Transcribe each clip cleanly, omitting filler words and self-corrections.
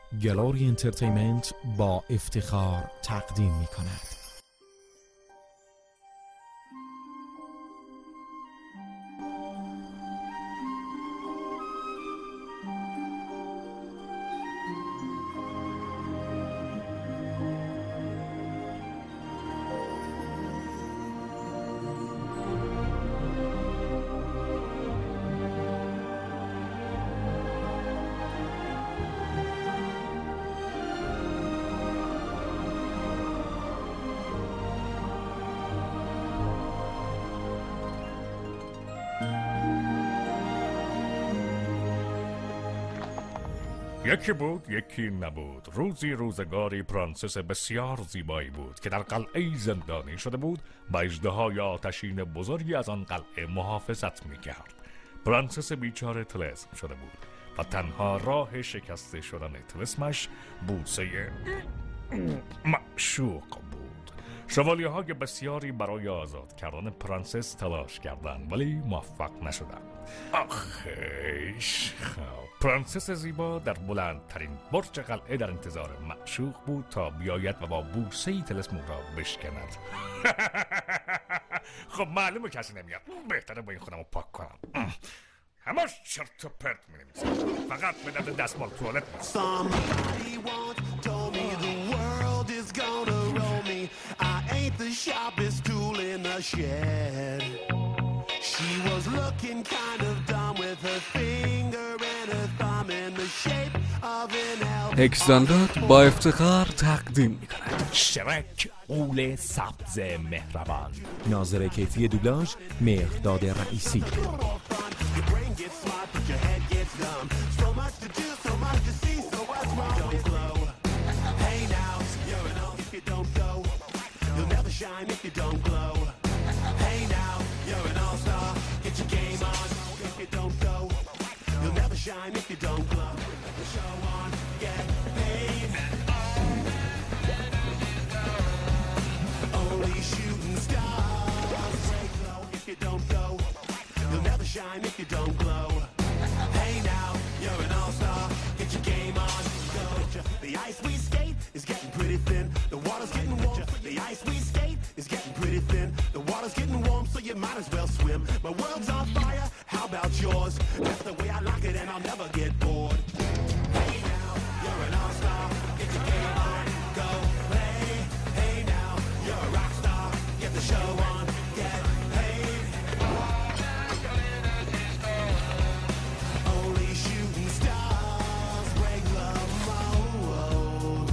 گلوری انترتینمنت با افتخار تقدیم می کند. یکی بود یکی نبود. روزی روزگاری پرنسس بسیار زیبایی بود که در قلعه زندانی شده بود و اژدهای آتشین بزرگی از آن قلعه محافظت می‌کرد. پرنسس بیچاره طلسم شده بود و تنها راه شکسته شدن طلسمش بوسه معشوق بود. شوالیه های بسیاری برای آزاد کردن پرنسس تلاش کردند ولی موفق نشدند. آخیش پرنسس زیبا در بلندترین برج قلعه در انتظار معشوق بود تا بیاید و با بوسه‌ای طلسم او را بشکند. خب معلومه کسی نمیاد، بهتره با این خودم رو پاک کنم. همش چرت و پرت می‌نویسم، فقط به درد دستمال توالت نیست. The sharpest tool in the shed. She was looking kind of dumb with her finger and her thumb in the shape of an L. اکساندات با افتخار تقدیم می‌کند. شرک قول سبز مهربان. ناظر کیفی دوبلاژ مهرداد رئیسی. Shine if you don't glow. Hey now, you're an all-star. Get your game on. If you don't go, you'll never shine if you don't glow. The show on, get paid. Only shooting stars break low. If you don't go, you'll never shine if you don't glow. Hey now, you're an all-star. Get your game on. Go. The ice we skate is getting pretty thin. The water's getting warm. The ice we skate is getting pretty thin. The water's getting warm, so you might as well swim. My world's on fire, how about yours? That's the way I like it and I'll never get bored. Hey now, you're an all-star. Get your game on, go play. Hey now, you're a rock star. Get the show on, get paid. Only shooting stars break the mold.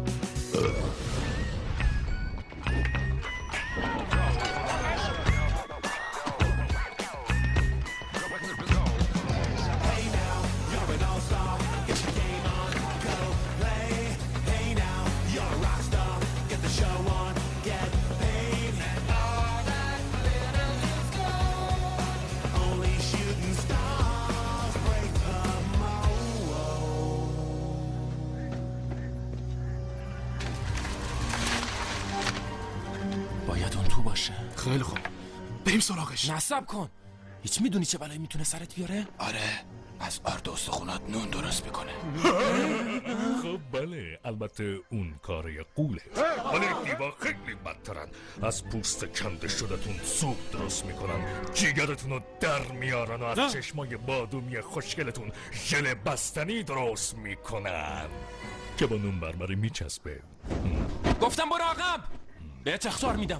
خیلی خوب، بریم سراغش. نصب کن. هیچ میدونی چه بلایی میتونه سرت بیاره؟ آره، از آرد استخونات نون درست میکنه. خب بله، البته اون کار قوله، ولی دیوا خیلی بدترن. از پوست کنده شدتون سوپ درست میکنن، جیگرتون رو در میارن و از چشمای بادومی خوشگلتون ژل بستنی درست میکنن که با نون بربری میچسبه. گفتم برو عقب، بهت اخطار میدم.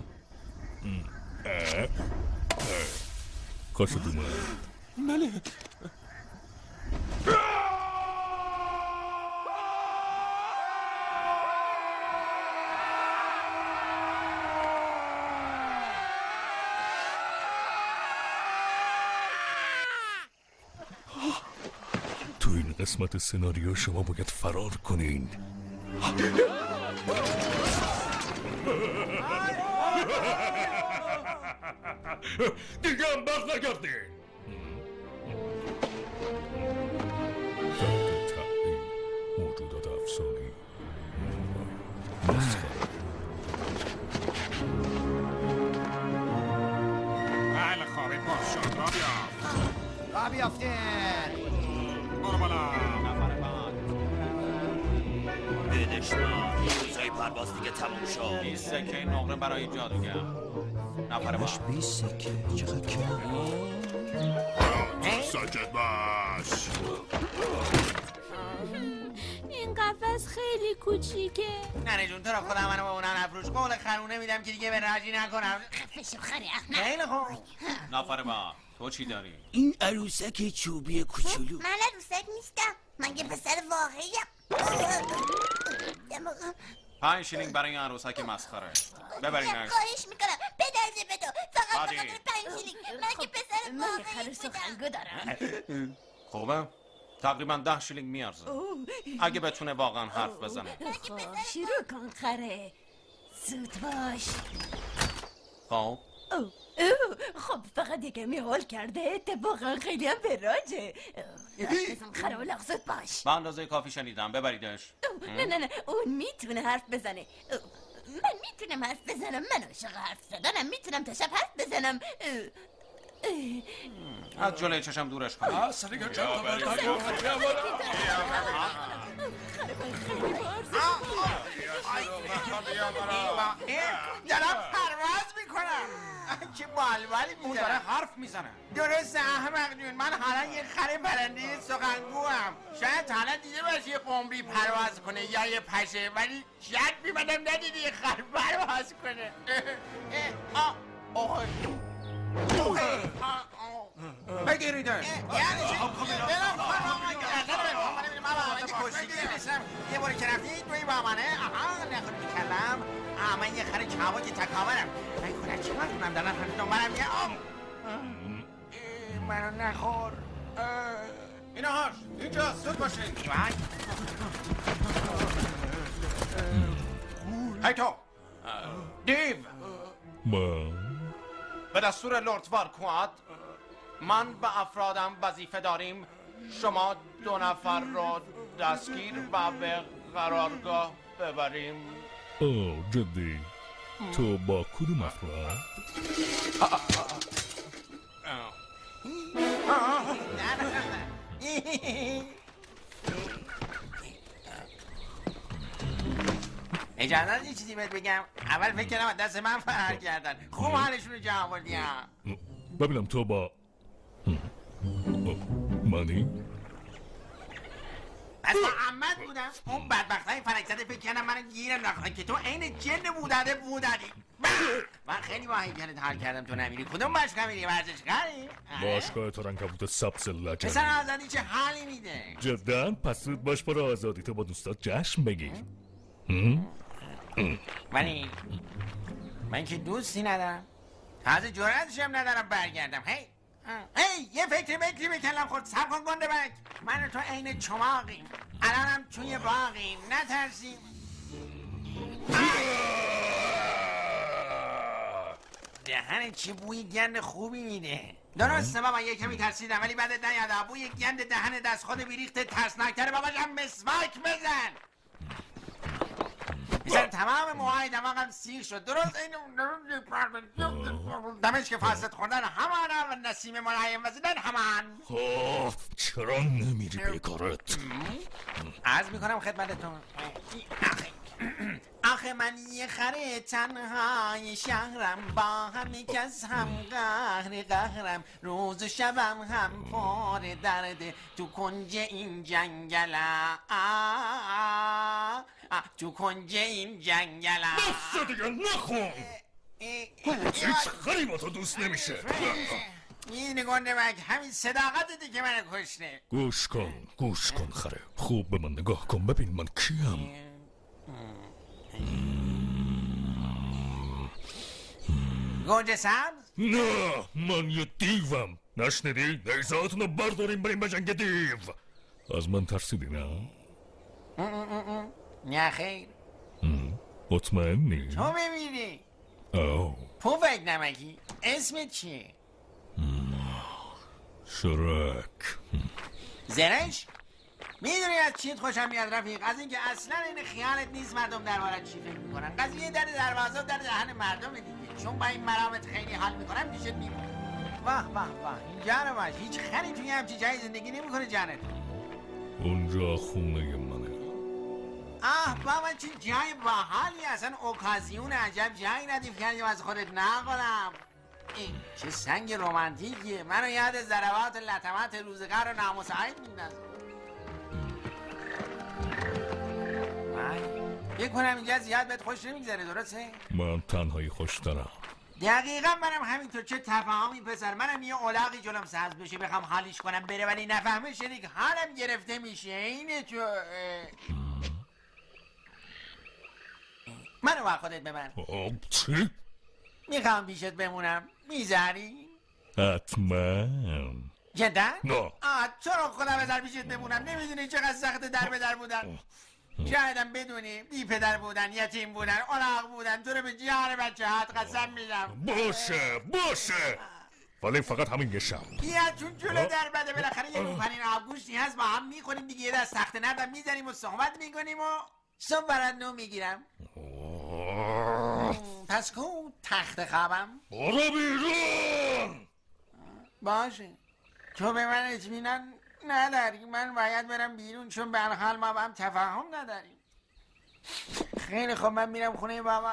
کاشو دومه. بله. تو این قسمت سناریو شما باید فرار کنین. دیگه هم بخ نگردین. تحت تعیین موجودات افسانی. بله خوابی باز شد. را بیافتین. برو بالا. پرواز دیگه تموم شد. 20 سکه نقره برای جادوگر. نفر بعد. 20 سکه چقدر کم. ساکت باش. این قفس خیلی کوچیکه. ننه جون تو را خودم منو به اونم نفروش. قول خرونه میدم که دیگه به راجی نکنم. خفشو خره احمد. خیلی خوب. نفر بعد. تو چی داری؟ این عروسک چوبی کوچولو. من عروسک نیستم. من یه پسر واقعیم. 5 شیلینگ برای این عروسک مسخره. ببرینش. خواهش میکنم بدرزه به تو. فقط عادی. 5 شیلینگ. من که پسر واقعی سخنگو دارم. خوبه؟ تقریبا 10 شیلینگ میارزه. اگه بتونه واقعا حرف بزنه. خب شروع کن خره. زود باش. خب خب فقط یکمی حال کرده. اتفاقا خیلی هم براجه. بزن خره و لغزت باش. به اندازه کافی شنیدم. ببریدش. نه اون میتونه حرف بزنه. من میتونم حرف بزنم. من عاشق حرف زدنم. میتونم تا شب حرف بزنم. از جلوی چشم دورش کنم. دارم پرواز میکنم. چه بالبالی اون داره حرف میزنه. درسته احمق جون. من حالا یه خره پرنده سخنگو هم. شاید حالا دیده باشی یه قمری پرواز کنه یا یه پشه، ولی شاید بیمدم ندیدی یه خره پرواز کنه. بگیریدش. یعنی چی؟ یه باری که رفتی توی با منه. نخوری میکردم. من یه خره چواک تکاورم. من خودم چی کنم دارم همین دنبالم یه منو نخور. اینا هاش اینجا زود باشین. هی تو دیو، به دستور لورد وارکواد من به افرادم وظیفه داریم شما 2 نفر را دستگیر و به قرارگاه ببریم. جدی؟ تو با کدوم افراد؟ اجازه یه چیزی بهت بگم. اول فکر کردم دست من فرار کردن. خوب حالشون رو جا آوردیم. ببینم تو با مانی؟ از محمد بودم. اون بدبختای فلکزده فکر کردم منو گیر انداختن که تو عین جن بوداده بودادی. من خیلی با هیکلت حال کردم تو نمیری. کدوم باشگاه میری؟ ورزشگاهی؟ باشگاه ترنکبوت سبز لجنی. پسر آزادی چه حالی میده؟ جدا پس زود باش برو آزادی تو با دوستات جشن بگیر. ولی من که دوستی ندارم. تازه جرأتش هم ندارم برگردم. هی یه فکری بکنم خود. سب کن گنده بک. من و تو عین چماقیم. الانم توی باغیم. نترسیم. دهن چه بوی گند خوبی میده. درسته بابا یه کمی ترسیدم ولی بعد نیاد. بوی گند دهن دست خود بیریخته ترسناکتره. بابا جم مسواک بزن. میزن تمام موهای دماغم سیر شد. درست این دمش که فاسد خوردن همان و نسیم ملایم وزیدن همان. خب چرا نمیری به کارت؟ عرض میکنم خدمتتون. آخه من یه خره تنهای شهرم، با همه کس هم قهرم، روز و شبم هم پر درده تو کنج این جنگلم، تو کنج این جنگلم. بسته دیگه نخون. هیچ خری با تو دوست نمیشه. این گنده مک همین صداقت دیگه منو کشته. گوش کن خره، خوب به من نگاه کن ببین من کیم. گنجه سبز؟ نه من یه دیوم. نشنیدی؟ نیزهاتونو برداریم بریم به جنگ دیو. از من ترسیدی نه؟ نه خیر. مطمئنی؟ تو ببینی پوفک نمکی. اسمت چیه؟ شرک. زرش؟ میدونی از چیت خوشم میاد رفیق؟ از اینکه اصلا این خیالت نیست مردم دربارت چی فکر میکنن. قضیه در دروازه و در دهن مردم دیگه. چون با این مرامت خیلی حال میکنم دیشت میمونه. واه اینجا رو باش. هیچ خری توی همچی جایی زندگی نمیکنه جانت. اونجا خونه منه. بابا چه جای باحالی، اصلا اوکازیون عجب جایی ردیف کردیم از خودت نقلم. چه سنگ رومانتیکیه، منو یاد ضربات لطمات روزگار و نامساعد میندازه. فکر کنم اینجا زیاد بهت خوش نمیگذره، درسته؟ من تنهایی خوش دارم. دقیقا منم همینطور. چه تفاهمی پسر، منم یه اولاغی جلوم سبز بشه بخوام حالیش کنم بره ولی نفهمه شریک حالم گرفته میشه. اینه تو منو با خودت ببر. چی؟ میخوام پیشت بمونم، میذاری؟ حتما. جدا؟ نه. تو رو خدا بذار پیشت بمونم. نمیدونی چقدر سخت در به در بودن. شایدم بدونی بی پدر بودن، یتیم بودن، اولاغ بودن. تو رو به جهان بچه هات قسم میدم. باشه ولی فقط همین یه شب. بیا چون جلو در بده، بالاخره یه روپنین آبگوشتی هست با هم میخوریم دیگه، یه دست تخت نردم میزنیم و صحبت میکنیم و صبح برات نو میگیرم. پس کو تخت خوابم؟ برو بیرون. باشه تو به من اطمینان نداری، من باید برم بیرون چون به هر حال ما با هم تفاهم نداریم. خیلی خوب من میرم خونه بابا.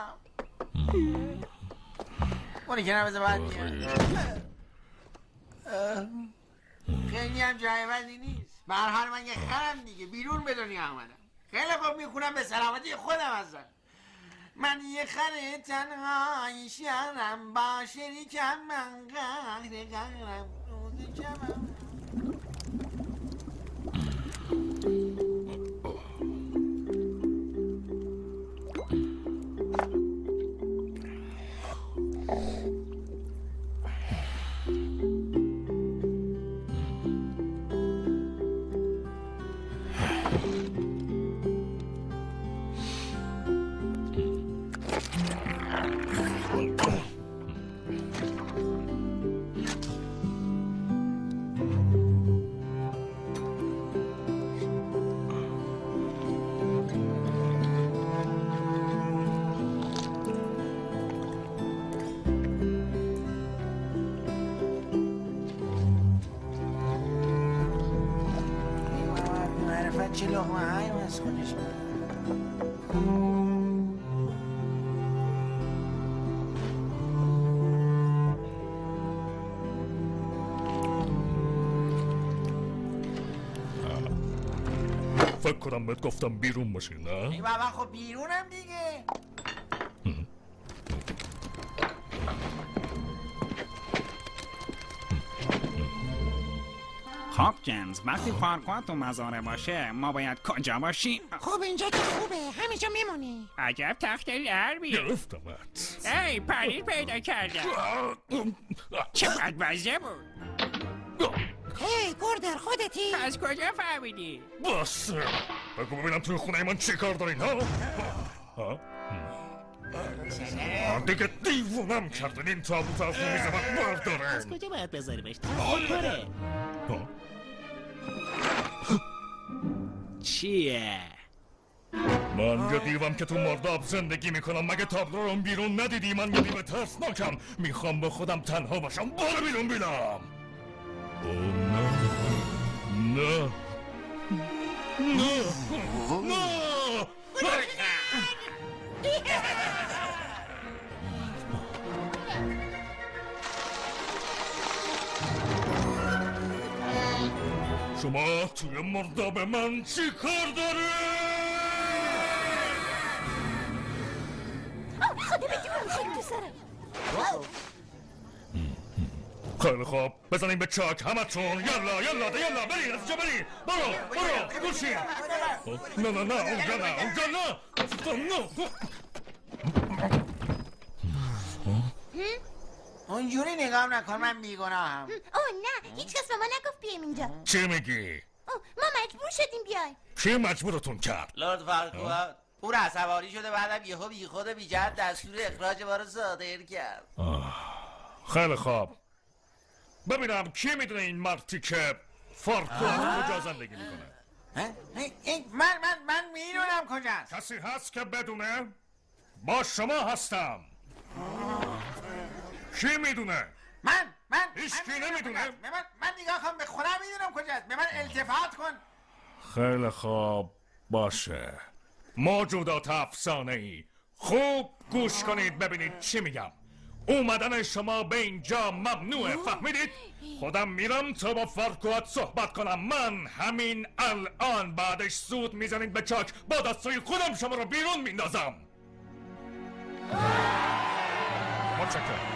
اونی که نبزه باید میرم. خیلی هم جای بدی نیست. به هر حال من یه خرم دیگه، بیرون به دنیا آمدم. خیلی خوب میخونم به سلامتی خودم هستم. من یه خر تنهایی شرم با شریکم، من قهر قهرم روز جمعم. چه لقمه هایی از خودش فکر کنم بهت گفتم بیرون باشی، نه؟ ای بابا خب بیرونم دیگه. خب جنز، وقتی فارکوات و مزاره باشه ما باید کجا باشیم؟ خب اینجا که خوبه، همینجا میمونی. عجب تخت لربی. گرفتمت. ای پریر پیدا کردم. چه بدبزه بود. هی گردر خودتی؟ از کجا فهمیدی؟ باشه بگو ببینم توی خونه من چی کار دارین ها؟ دیگه دیوونم کردن این تابوت از رو میزه من برداره. از کجا باید بذاریمش؟ خود کاره. چیه؟ من یه دیوم که تو مرداب زندگی میکنم. مگه تابلو رو بیرون ندیدی؟ من یه دیو ترسناکم. میخوام با خودم تنها باشم. برو بیرون بیلم. نه شما توی مرداب من چی کار داری؟ خدا بگیرم خیلی سرم. خیلی خوب بزنیم به چاک همتون. یلا برین از اینجا برین. برو گوشین. نه اونجا نه. اونجوری نگام نکن، من بیگناهم. نه هیچ کس به ما نگفت بیایم اینجا. چی میگی؟ ما مجبور شدیم بیایم. کی مجبورتون کرد؟ لرد فارکوات او را سواری شده بعدم یهو بی خود بی جهت دستور اخراج ما رو صادر کرد. خیلی خوب ببینم کی میدونه این مرتی که فارکوات کجا زندگی میکنه؟ من میدونم کجاست. کسی هست که بدونه؟ با شما هستم. کی میدونه؟ من هیچ کی نمیدونه؟ من نگاه کن، به خودم میدونم کجاست. به من التفات کن. خیلی خوب باشه. موجودات افسانه‌ای، خوب گوش کنید ببینید چی میگم. اومدن شما به اینجا ممنوعه، فهمیدید؟ خودم میرم تا با فارکوات صحبت کنم. من همین الان بعدش سود میزنید به چاک، با دستای خودم شما رو بیرون میندازم. متشکرم.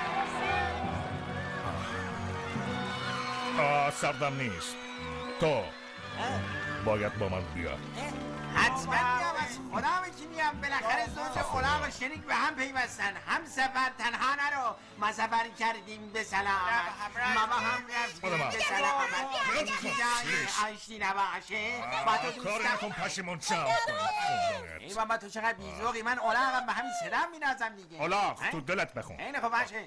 سردم نیست. تو باید با من بیاد. حتما میام، از خدا که میام. بالاخره زوج غلام و شریک به هم پیوستن. هم سفر تنها نرو، ما سفر کردیم به سلامت، ما هم رفتیم به سلامت. جای آشتی نباشه با تو دوستم. کاری نکن پشیمون شم. ای بابا تو چقدر بیزوقی. من الاغم به همین صدا مینازم دیگه. الاغ تو دلت بخون. اینه خب باشه.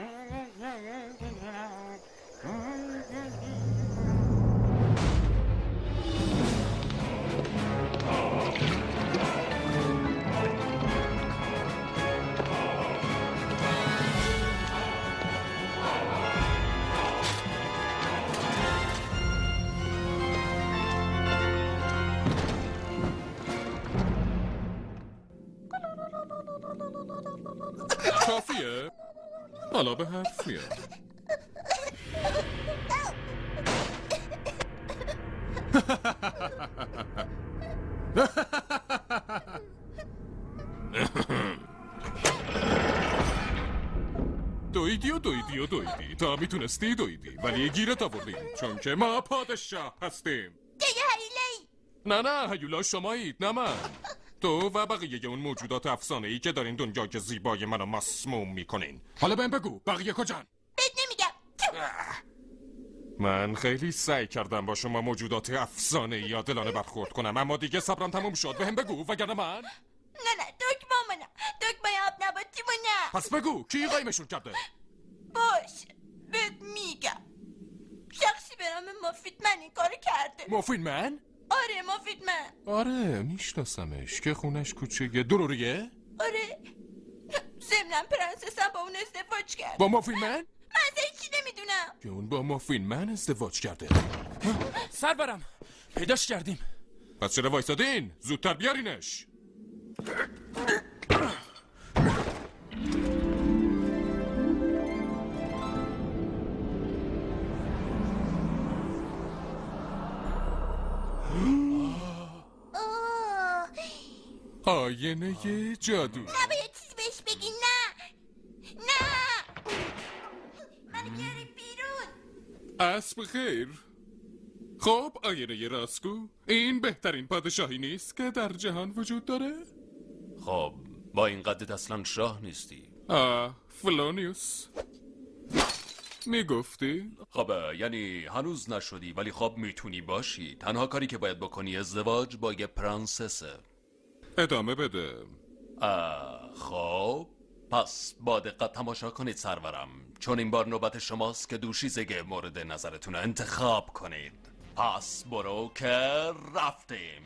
کافیه؟ حالا به حرف میاد. دویدی تا میتونستی دویدی، ولی گیرت آوردیم چون که ما پادشاه هستیم. نه هیولا شمایید، نه من. تو و بقیه اون موجودات افسانه‌ای که دارین دنیای زیبای منو مسموم میکنین. حالا بهم بگو بقیه کجان؟ بهت نمیگم. من خیلی سعی کردم با شما موجودات افسانه‌ای عادلانه برخورد کنم، اما دیگه صبرم تموم شد. بهم بگو وگرنه من نه دکمه آب نباتیمو نه. پس بگو کی قایمشون کرده؟ باش بهت میگم. شخصی به نام مافیتمن این کارو کرده. مافیتمن؟ آره مافیتمن. آره میشناسمش که خونش کوچیکه. دروریه؟ آره ضمناً پرنسسم با اون ازدواج کرد. با مافیتمن؟ من اصلا هیچی نمیدونم که اون با مافیتمن ازدواج کرده. سرورم پیداش کردیم. پس چرا وایسادین؟ زودتر بیارینش. آینه جادو. نباید چیزی بهش بگی. نه منو بیاری بیرون. اسب خیر. خب آینه راسکو، این بهترین پادشاهی نیست که در جهان وجود داره؟ خب با این قدت اصلا شاه نیستی. فلونیوس میگفتی؟ خب یعنی هنوز نشدی، ولی خب میتونی باشی. تنها کاری که باید بکنی ازدواج با یه پرنسسه. ادامه بده. خب پس با دقت تماشا کنید سرورم، چون این بار نوبت شماست که دوشیزه مورد نظرتون انتخاب کنید. پس برو که رفتیم.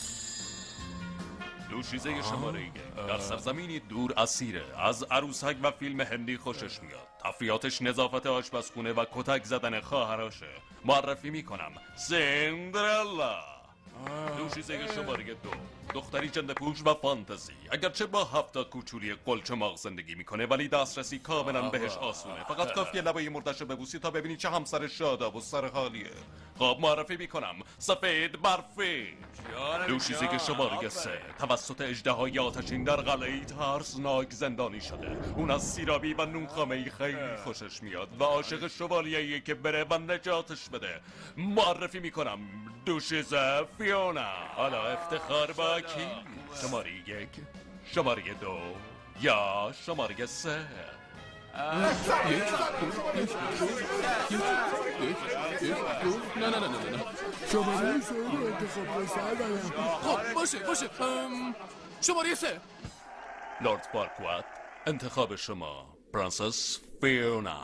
دوشیزه شماره 1 در سرزمینی دور اسیره. از عروسک و فیلم هندی خوشش میاد. تفریحاتش نظافت آشپزخونه و کتک زدن خواهراشه. معرفی میکنم سندرلا. دوشیزه شماره 2 دختری جنده پوش و فانتزی. اگرچه با 7 کوچولی قلچماق زندگی میکنه، ولی دسترسی کاملا بهش آسونه. فقط کافیه لبای مردش رو ببوسی تا ببینی چه همسر شاداب و سرحالیه. خب معرفی میکنم سفید برفی. دوشیزه شماره 3 توسط اژدهای آتشین در قلعه‌ای ترسناک زندانی شده. اون از سیرابی و نونخامه‌ای خیلی خوشش میاد و عاشق شوالیه‌ایه که بره و نجاتش بده. معرفی میکنم دوشیزه فیونا. حالا افتخار با کی؟ شماره 1 شماره 2 یا شماره 3؟ نه شماره 3 رو انتخاب کردم. خب باشه شماره 3. لورد فارکوات، انتخاب شما پرنسس فیونا.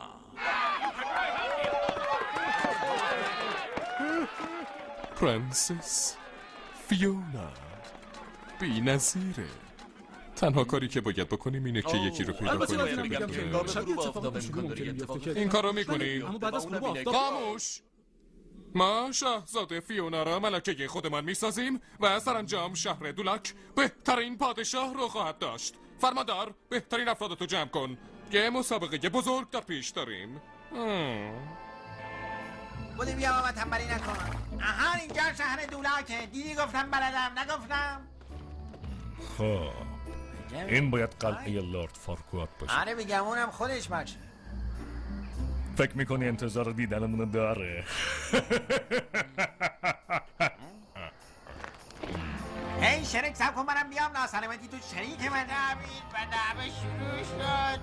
پرنسس فیونا بی نظیره. تنها کاری که باید بکنیم اینه که یکی رو پیدا کنیم. این کارو میکنیم. خاموش. ما شاهزاده فیونا را ملکه خودمان میسازیم و سرانجام شهر دولاک بهترین پادشاه رو خواهد داشت. فرماندار، بهترین افرادتو جمع کن. یه مسابقه بزرگ در پیش داریم. بودی بیا بابا تنبلی نکن. آها اینجا شهر دولاکه. دیدی گفتم بلدم نگفتم؟ خب این باید قلعه لورد فارکواد باشه. آره بگم اونم خودش باشه. فکر میکنی انتظار دیدنمونو داره؟ هی شرک سب کن منم بیام. ناسلامتی تو شریک من نبید و نعمه شروع شد.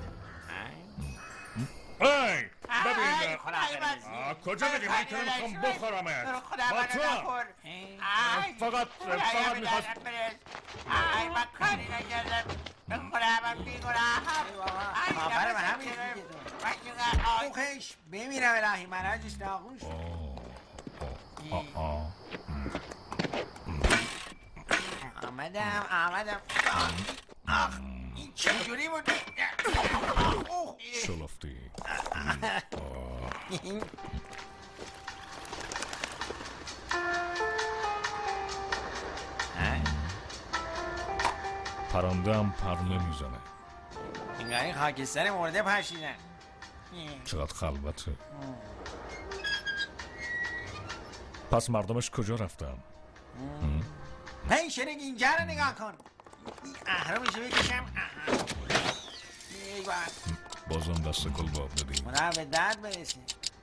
ای ببین کجا بگی من که نمیخوام بخورمت با تو فقط میخواست ای من کاری نگردم بخورم من بیگناه آفر من همین خوخش بمیرم الهی من آجش ناغوش آمدم آخ این چجوری بود شلفتی پرنده هم پر نمیزنه. این خاکستر مرده پشیدن. چقدر خلوته. پس مردمش کجا رفتن؟ هی شرک اینجا رو نگاه کن. اهرامشو بکشم. بازم دست کل باب بدیم. اونا به درد برسه.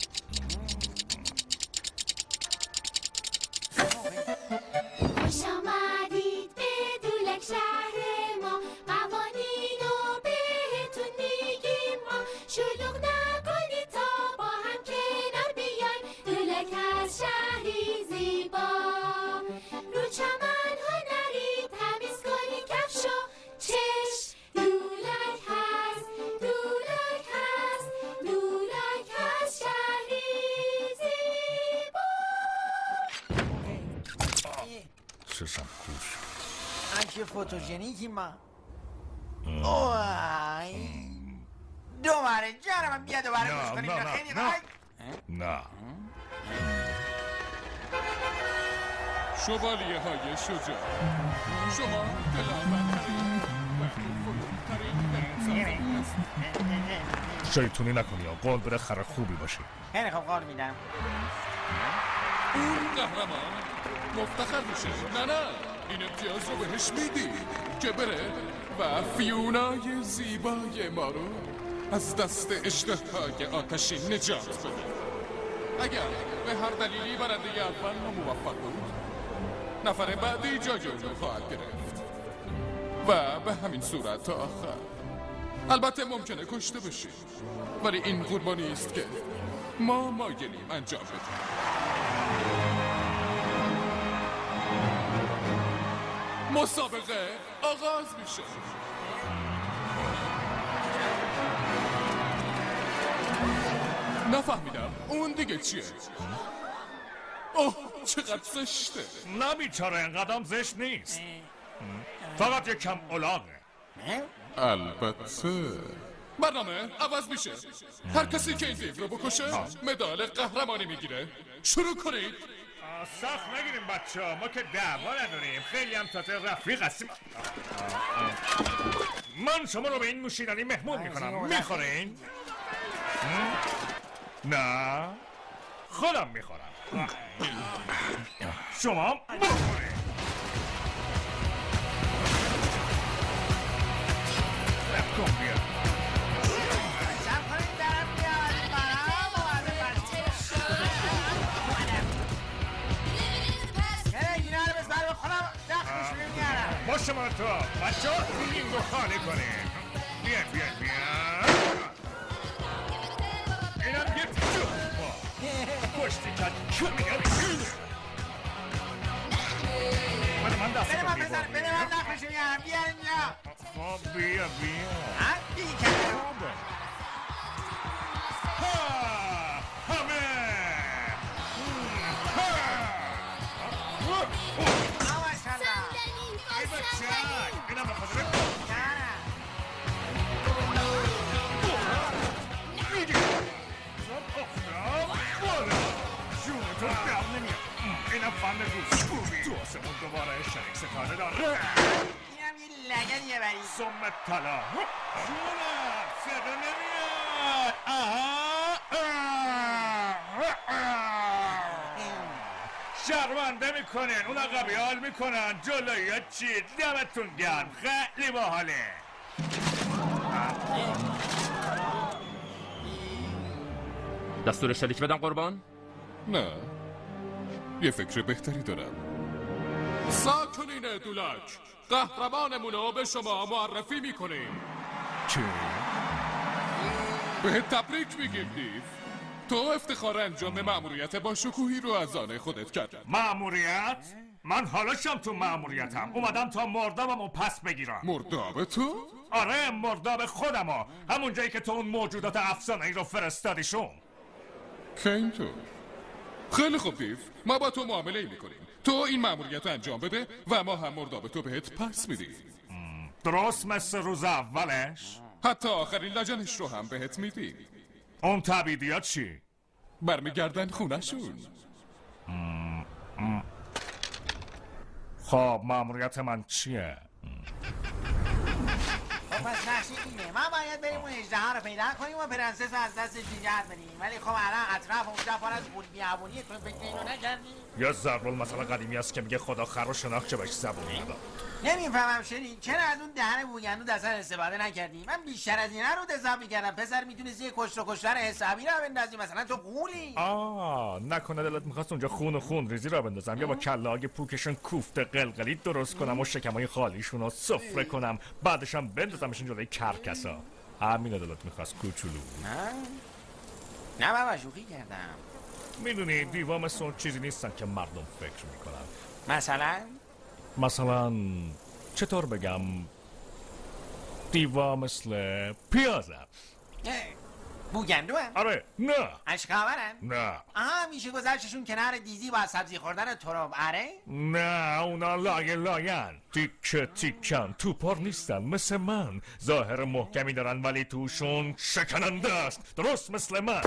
خوش آمدید به دولک شهر ما. قوانین رو بهتون میگیم ما. شلوغ نکنید تا با هم کنار بیاین. دولک از شهری زیبا. رو چمن هنری تمیز کنید کفشو چشم. دولک هست شهری زیبا. چشم خوش چه فوتوژنیکی ما. دوباره جانم هم بیا دوباره گوش کنیم. نه شوالیه های شجاع، شما دلاورترین و فروترین شیطونی نکنی یا قول بره خر خوبی باشی. خیلی خوب قول میدم. اون قهرمان مفتخر میشه. نه این امتیاز رو بهش میدی که بره و فیونای زیبای ما رو از دست اشتهای آتشین نجات بده. اگر به هر دلیلی برنده اول موفق بود، نفر بعدی جای اون خواهد گرفت و به همین صورت تا آخر. البته ممکنه کشته بشی، ولی این قربانی است که ما مایلیم انجام بدیم. مسابقه آغاز میشه. نفهمیدم اون دیگه چیه؟ اوه چقدر زشته. نه بیچاره اینقدر زشت نیست، فقط یک کم الاغه. البته برنامه عوض میشه. هر کسی که این دیو رو بکشه مدال قهرمانی میگیره. شروع کنید. سخت نگیریم بچه ها، ما که دعوا نداریم، خیلی هم تاته رفیق هستیم. من شما رو به این نوشیدنی مهمون میکنم، میخورین؟ نه خودم میخورم. شما بخورین. رفت کن بیا. باشه ما تو بچه ها این رو خالی کنیم. بیان اینم یه جوبا پشتی کت کمیه. من دست رو بیبار بده من نخوشو میارم. بیا اینجا. خب بیا بی کنم. همه ای بچه اینم بخاطر میگی بالا جونتون در نمیاد. اینم فن روز خوبی. تو آسمون دوباره شریک ستاره داره. اینم یه لگنیه بری. سم طلا. جونم صدا نمیاد. شرمنده میکنن، اون عقبی حال میکنن، جلوی ها چی؟ دمتون گرم، خیلی باحاله. دستور شلیک بدم قربان؟ نه، یه فکر بهتری دارم. ساکنین دولک، قهرمانمونو به شما معرفی میکنیم. چی؟ به تبریک میگیم دیو. تو افتخار انجام مأموریت با شکوهی رو از آن خودت کردن. مأموریت؟ من حالشم تو مأموریتم. اومدم تا مردابمو پس بگیرم. مرداب تو؟ آره، مرداب خودمو. همون جایی که تو اون موجودات افسانه‌ای رو فرستادیشون. که اینطور؟ خیلی خوب دیو، ما با تو معامله ای میکنیم. تو این مأموریت رو انجام بده و ما هم مرداب تو بهت پس میدیم. درست مثل روز اولش؟ حتی آخرین لجنش رو هم بهت میدیم. اون تبیدیات چی؟ برمیگردن خونه‌شون. خب مأموریت من چیه؟ خب پس نقشه اینه، ما باید بریم اون اژدها رو پیدا کنیم و پرنسس رو از دستش نجات بدیم. ولی خب الان اطراف اونجا پر از پول بیابونیه، تو فکر اینو نکردی؟ یا ضرب‌المثل قدیمی است که میگه خدا خر و شناخت چه بهش زبون نداد. نمیفهمم شیرین چرا از اون دهن بوگندو اصلا استفاده نکردی؟ من بیشتر از اینا رو حساب می‌کردم. پسر میتونستی یه کشتار حسابی رو بندازی، مثلا تو قولی. نکنه دلت میخواست اونجا خون ریزی رو بندازم یا با کلاهای پوکشون کوفته قلقلی درست کنم و شکمای خالیشون رو سفره کنم، بعدشم بندازمشون جلوی کرکسا. همین دلت میخواست کوچولو. نه بابا شوخی کردم. میدونی دیوا مثل اون چیزی نیستن که مردم فکر میکنن. مثلا چطور بگم، دیوا مثل پیازم. بوگندو هم؟ آره. نه اشکاورن؟ نه. میشه گذاشتشون کنار دیزی با سبزی خوردن تراب. آره؟ نه اونا لاین تیکه تیکن، توپار نیستن مثل من. ظاهر محکمی دارن ولی توشون شکننده است، درست مثل من.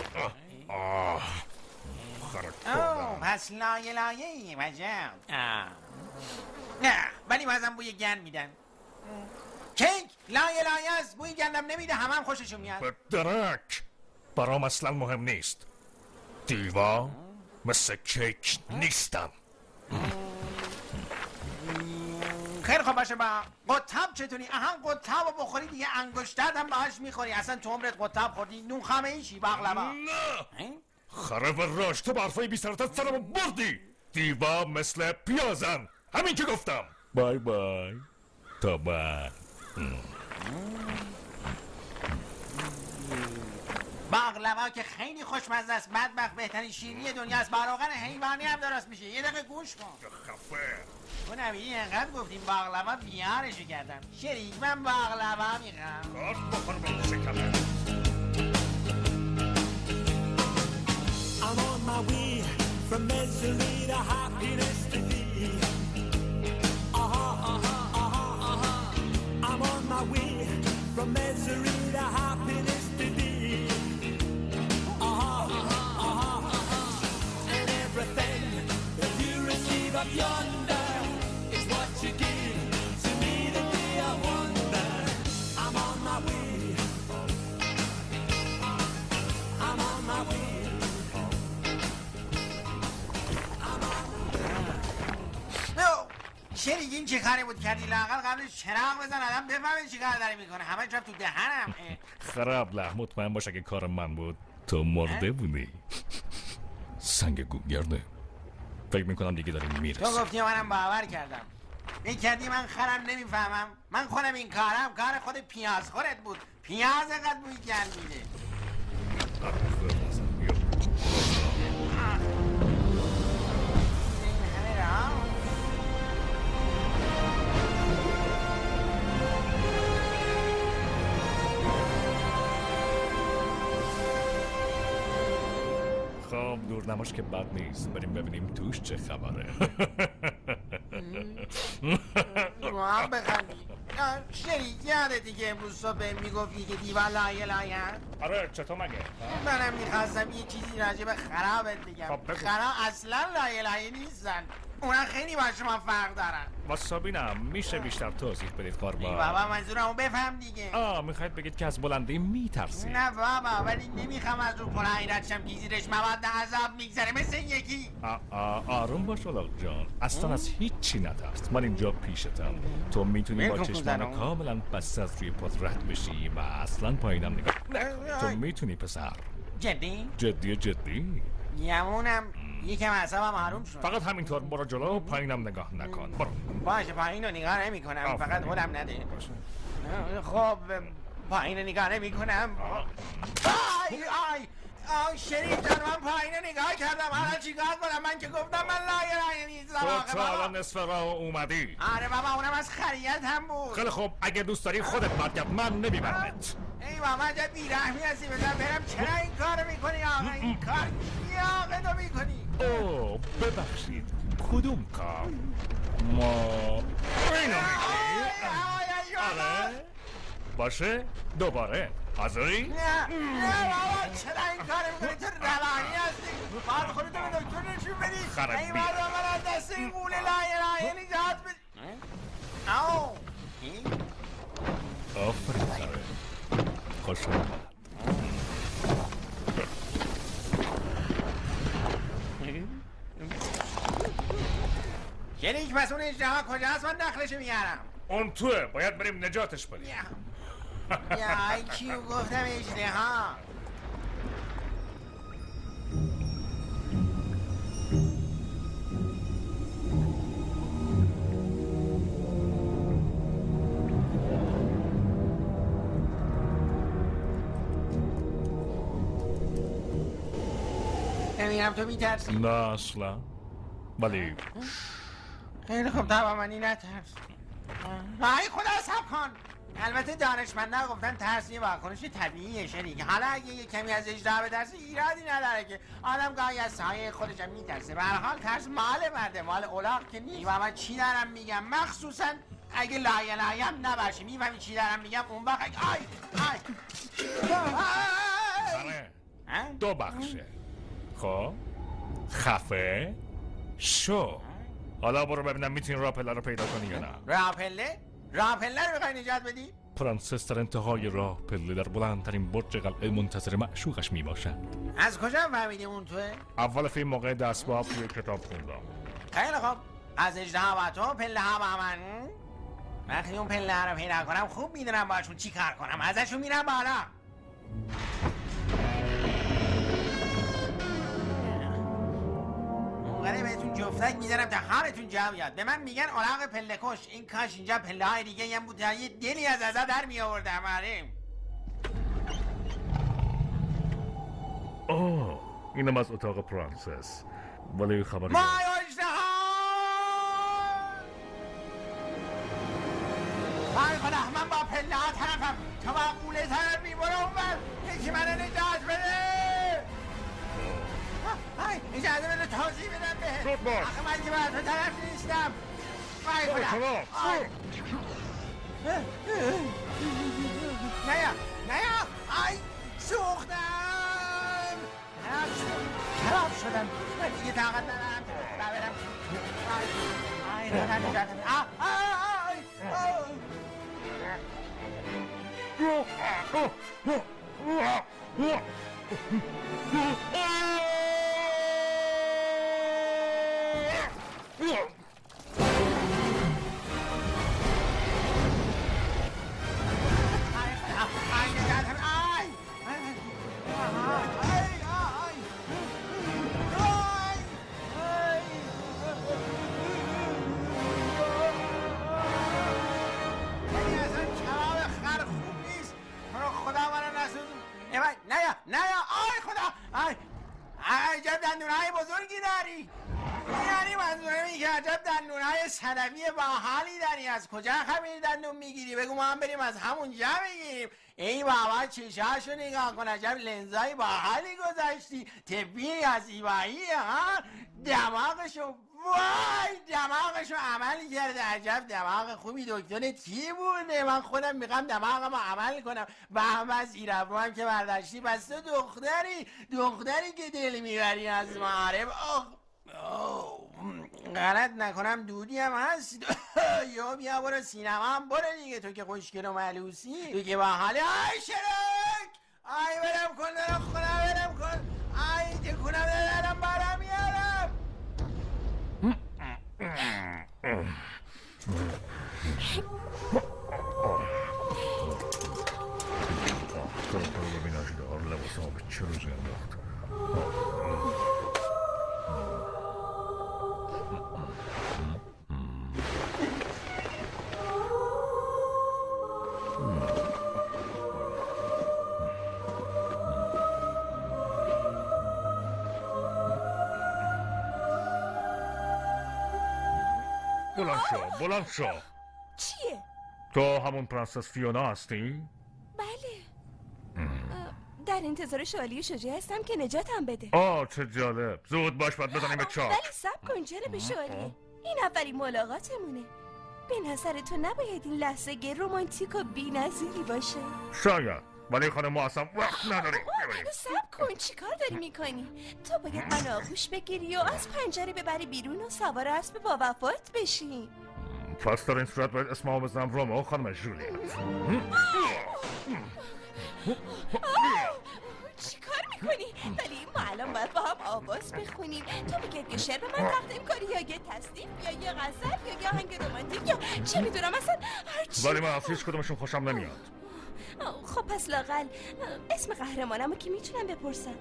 پس لایه وجب. نه ولی بازم بوی گند میدن. کیک لایه است، بوی گندم نمیده، همه خوششون میاد. درک برام اصلا مهم نیست. دیوا مثل کیک نیستم. خیلی خوب باشه. با قطب چطوری؟ قطب رو بخوری دیگه انگشتت هم باهاش میخوری. اصلا تو عمرت قطب خوردی؟ نون خامه ایشی باقلوا؟ نه خراب راش، تو برفای بی سرطت سرمو بردی. دیوا مثل پیازن، همین که گفتم. بای بای تا بعد. باقلوا که خیلی خوشمزه است، بدبخت بهترین شیرینی دنیاست. با روغن حیوانی هم درست میشه. یه دقیقه گوش کن. خفه. تو نبیدی انقدر گفتیم باقلوا بیارشو کردم. شریک من باقلوا میخوام. کاش بخور به شکمه. I'm on my way from misery to happiness to thee. I'm on my way from misery to happiness to thee. And everything that you receive up yonder is what you give to me the day I wonder. I'm on my way. I'm on my way. شریک این چه کاری بود کردی؟ لااقل قبلش چراغ بزن آدم بفهمه چی کار داری میکنه. همه رفت تو دهنم. خراب له، مطمئن باش اگه کار من بود تو مرده بودی. سنگ گوگرده. فکر میکنم دیگه داریم میرسیم. تو گفتی منم باور کردم. این کردی من خرم نمیفهمم. من خودم این کارم کار خود پیاز خورت بود. پیاز قد بوی گند میده. خب دور نماش که بد نیست، بریم ببینیم توش چه خبره. ما هم بخندی. شریک یادتی که امروز صبح میگفتی که دیوار لایه لایه؟ آره چطور مگه؟ منم میخواستم یه چیزی راجع به خرابت بگم. خراب اصلا لایه لایه نیستن، اونا خیلی با شما فرق دارن. واسه بینم میشه بیشتر توضیح بدید قربان؟ بابا منظورمو بفهم دیگه. میخواید بگید که از بلندی میترسی؟ نه بابا، ولی نمیخوام از رو پلنگ رد شم که زیرش مواد عذاب میگذره مثل یکی. آروم باش اولاق جان، اصلا از هیچی نترس. من اینجا پیشتم. تو میتونی با چشمان کاملا بسته از روی پات رد بشی و اصلا پایینم نگاه. تو میتونی پسر. جدی؟ جدی یمونم یکم اعصابم آروم شد. فقط همینطور برو جلو، پایینم نگاه نکن. برو. باشه پایین رو نگاه نمی کنم، فقط هولم نده. خب پایین رو نگاه نمی کنم. آی شریف جان، من پایین رو نگاه کردم، حالا چیکار کنم؟ من که گفتم من لایه نیستم. تو الان نصف راه اومدی. آره بابا، اونم از خریت هم بود. خیلی خوب، اگه دوست داری خودت برگرد، من نمیبرمت. ای بابا عجب بیرحمی هستی، بزن برم. چرا این کارو میکنی آقا؟ این کار یاقه تو میکنی. اوه ببخشید، کدوم کار؟ ما اینو میگی؟ آره باشه، دوباره حاضری؟ نه بابا، چرا این کار میکنی؟ تو روانی هستی، باید خودتو به دکتر نشون بدی. ای بابا، من از دست این قوله لایه نجات بدی. آو آفرین سره، خوش آمد. شریک پس اون اجدها کجاست؟ من داخلش میارم. اون توه، باید بریم نجاتش بدیم. یا کیو گفتم اجدها؟ نمیرم تو میترسی؟ نه اصلا، ولی خیلی خوب، تمامنی نترس. ای خدا صبر کن. البته دانشمندان گفتن ترس یه واکنش طبیعیه شریک. حالا اگه یه کمی از اجدها بترسی ایرادی نداره که آدم گاهی از سایه خودش هم میترسه. به هر حال ترس مال مرده، مال الاغ که نیست. و من چی دارم میگم؟ مخصوصا اگه لایه هم نباشه. میفهمی چی دارم میگم؟ اون وقت دو بخشه. خب خفه شو. حالا برو ببینم میتونی راه پله رو پیدا کنی یا نه. راه پله؟ راه پله رو میخوای نجات بدی؟ پرنسس در انتهای راه پله در بلندترین برج قلعه منتظر معشوقش میباشد. از کجا فهمیدی اون توه؟ اول فیلم موقع دستباب توی کتاب خوندم. خیلی خوب، از اجدها با تو، پله ها با من. وقتی اون پله رو پیدا کنم خوب میدونم باشون چی کار کنم. ازشون میرم بالا. موقعی بهتون جفتک میزنم تا حالتون جا بیاد. به من میگن الاغ پله کش. این کاش اینجا پله های دیگه هم بود تا یه دلی از ازا در می آوردم. اوه، اینم از اتاق پرنسس. ولی خبری ما اجدها ای خدا، من با پله ها طرفم، تو با قوله طرف میبره اونور. یکی منو نجات بده. اجازه بده توضیح بدم بهت. آخه من که باید تو طرف نیستم. ای خدا. نیا ای سوختم. خراب شدم. من دیگه طاقت ندارم برم. ای خدا نجات عجب دندونهای بزرگی داری. یعنی منظورم این که عجب دندونهای صدفی باحالی داری، از کجا خمیر دندون میگیری؟ بگو ما هم بریم از همونجا بگیریم. ای بابا چشاشو نگاه کن، عجب لنزای باحالی گذاشتی، طبی از ایبایی ها. دماغشو وای دماغشو عمل کرده، عجب دماغ خوبی. دکتر کی بوده؟ من خودم میخوام دماغمو عمل کنم. به همه زیرابرو هم که برداشتی، پس تو دختری که دل میبری از معارف. غلط نکنم دودی هم هست. یا بیا برو سینما هم برو دیگه، تو که خوشگل و ملوسی، تو که با حاله. آی شرک، آی برم کن دارم خونه، برم کن، آی تکونم دارم برم میارم. ببین اجدار لباسامو به چه روزی انداخت. بلند شو. چیه؟ تو همون پرنسس فیونا هستی؟ بله. در انتظار شالی شجاع هستم که نجاتم بده. چه جالب. زود باش باید بزنیم به چاک. ولی صبر کن جناب شالی، این اولین ملاقاتمونه. به نظر تو نباید این لحظه رومانتیک و بی‌نظیری باشه؟ شاید، ولی خانم ما اصلا وقت نداریم. صبر کن، چی کار داری میکنی؟ تو باید من آغوش بگیری و از پنجره ببری بیرون و سوار اسب با وفات بشی. پس در این صورت باید اسممو بزنم رومئو خانم جولیت. چی کار میکنی؟ ولی ما الان باید با هم آواز بخونیم. تو بگید یه شعر به من تقدیم کنی، یا یه تصنیف، یا یه غزل، یا یه آهنگ رومانتیک، یا چه میدونم اصلا هرچی. ولی من از هیچ کدومشون خوشم نمیاد. خب پس لااقل اسم قهرمانمو که میتونم بپرسم؟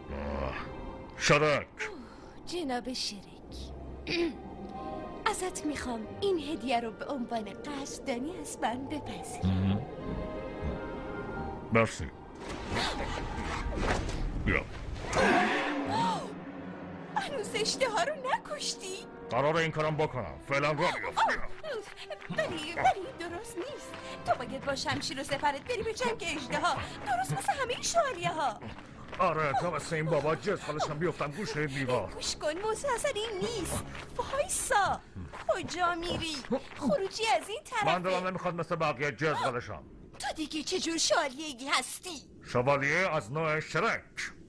شرک. جناب شرک، ازت میخوام این هدیه رو به عنوان قدردانی از من بپذیری. مرسی. بیا. هنوز اشتها رو نکشتی؟ قراره این کارم بکنم. فعلا را بیافت. ولی درست نیست. تو باید با شمشیر و سپرت بری به جنگ اژدها، درست مثل همه شالیه ها. آره تا مثل این بابا جز خالشم بیفتم گوشه دیوار. گوش کن، موضوع اصلا این نیست. وایسا، کجا میری؟ خروجی از این طرفه. من دلم نمیخواد مثل بقیه جز خالشم. تو دیگه چه جور شالیه‌ای هستی؟ شوالیه از نوع شرک.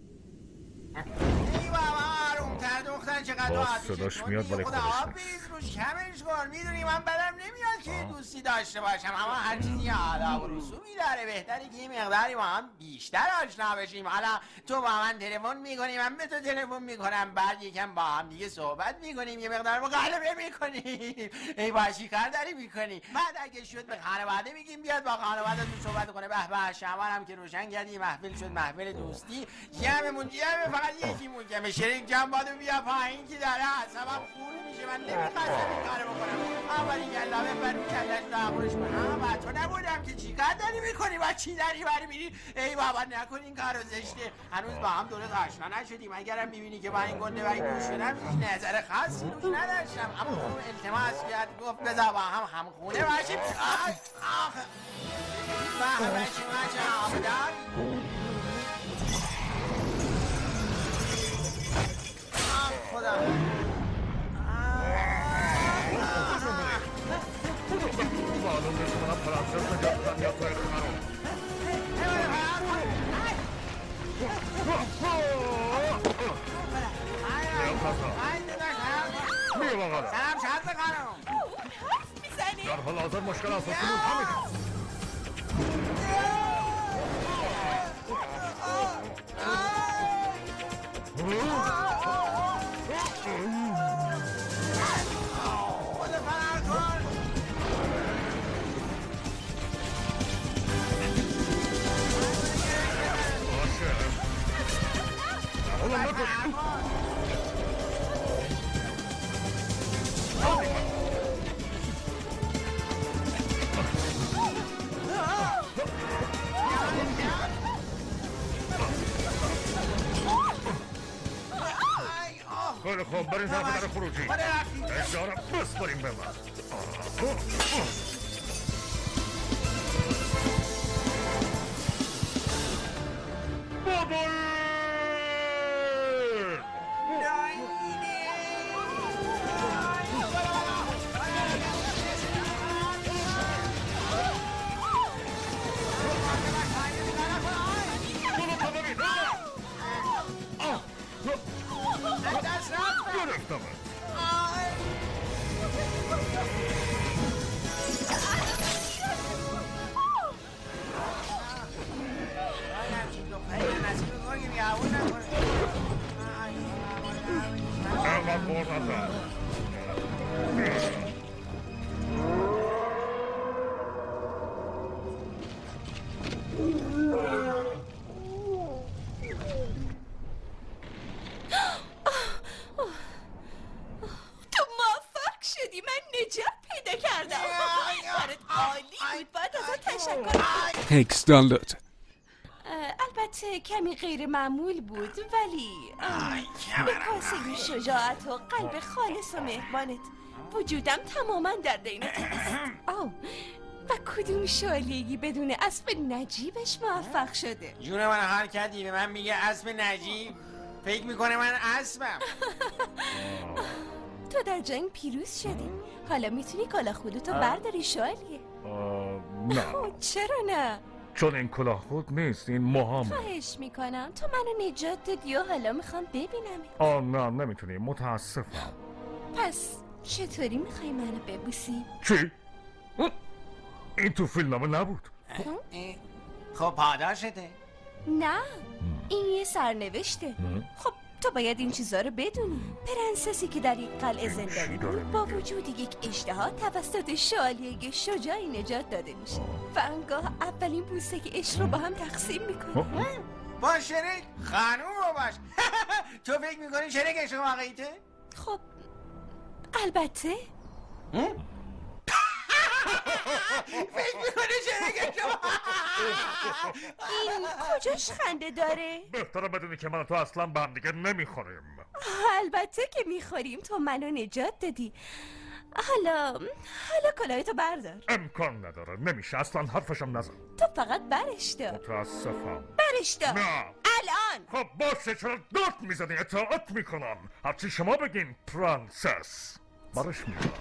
ای بابا آرومتر دختر، چقدر صداش میاد ولی خودش نیست. روش کمش کن. میدونی من بدم نمیاد که دوستی داشته باشم، اما هر چیزی آداب و رسومی داره. بهتره که یه مقداری با هم بیشتر آشنا بشیم. حالا تو با من تلفن میکنی، من به تو تلفن میکنم، بعد یکم با هم دیگه صحبت میکنیم، یه مقدار مقالمه میکنیم. ای باشی کار داری میکنی. بعد اگه شد به خانواده میگیم بیاد با خانواده‌تون صحبت کنه. به به شمال هم که روشن کردی، محفل شد محفل دوستی. جمعمون فقط یکی مونگمه. شرک جمع بادو بیا پایین که داره عصبم خون میشه. من نمیخواستم این کارو بکنم. اولی گلا ببرو کلش رو عبورش کنم. و تو نبودم که چی کار داری میکنی و چی داری بری میری. ای بابا نکن این کارو، زشته. هنوز با هم درست آشنا نشدیم. اگرم میبینی که با این گنده و این گوش شدم هیچ نظر خاصی روش نداشتم، اما اون التماس کرد گفت بذار با هم خونه باشیم. آخه باشیم آبدار. خدا معلوم نیست کنم پرنسس نجات بدن یا توی خانم. بیا بقیده. سلام شهد خانم. حرف میزنی؟ در حال حاضر مشکل اساسیمون همینه. خیلی خوب برین طرف در خروجی. بذارم بسپاریم به من. بابا هکس دانلوت. البته کمی غیر معمول بود ولی به کاسه شجاعت و قلب خالص و مهربانت وجودم تماما در دینت است. و کدوم شالیگی بدون اسب نجیبش موفق شده؟ جون من هر کدی به من میگه اسب نجیب فکر میکنه من اسبم. تو در جنگ پیروز شدی، حالا میتونی کلاه خودتو برداری شالیه. نه چرا نه؟ چون این کلاه خود نیست، این موهام. خواهش میکنم تو منو نجات دادی و حالا میخوام ببینم. نه نمیتونی، متاسفم. پس چطوری میخوای منو ببوسی؟ چی؟ این تو فیلمنامه نبود. خب پاداشته؟ نه این یه سرنوشته. خب تو باید این چیزا رو بدونی. پرنسسی که در یک قلعه زندانی بود با وجود یک اشتها توسط شالیه شجاعی نجات داده میشه و آنگاه اولین بوسه که عشق رو با هم تقسیم میکنه. با شرک خانوم رو باش. تو فکر میکنی شرکش واقعیته؟ خب البته. فکر میکنه شرکش این کجاش خنده داره؟ بهتره بدونی که من تو اصلا با هم دیگه نمیخوریم. البته که میخوریم، تو منو نجات دادی. حالا کلاهتو بردار. امکان نداره، نمیشه، اصلا حرفشم نزن. تو فقط برش دار. متاسفم. برش دار. نه الان. خب باشه، چرا داد میزنی؟ اطاعت میکنم، هرچی شما بگین پرنسس. برش میدارم.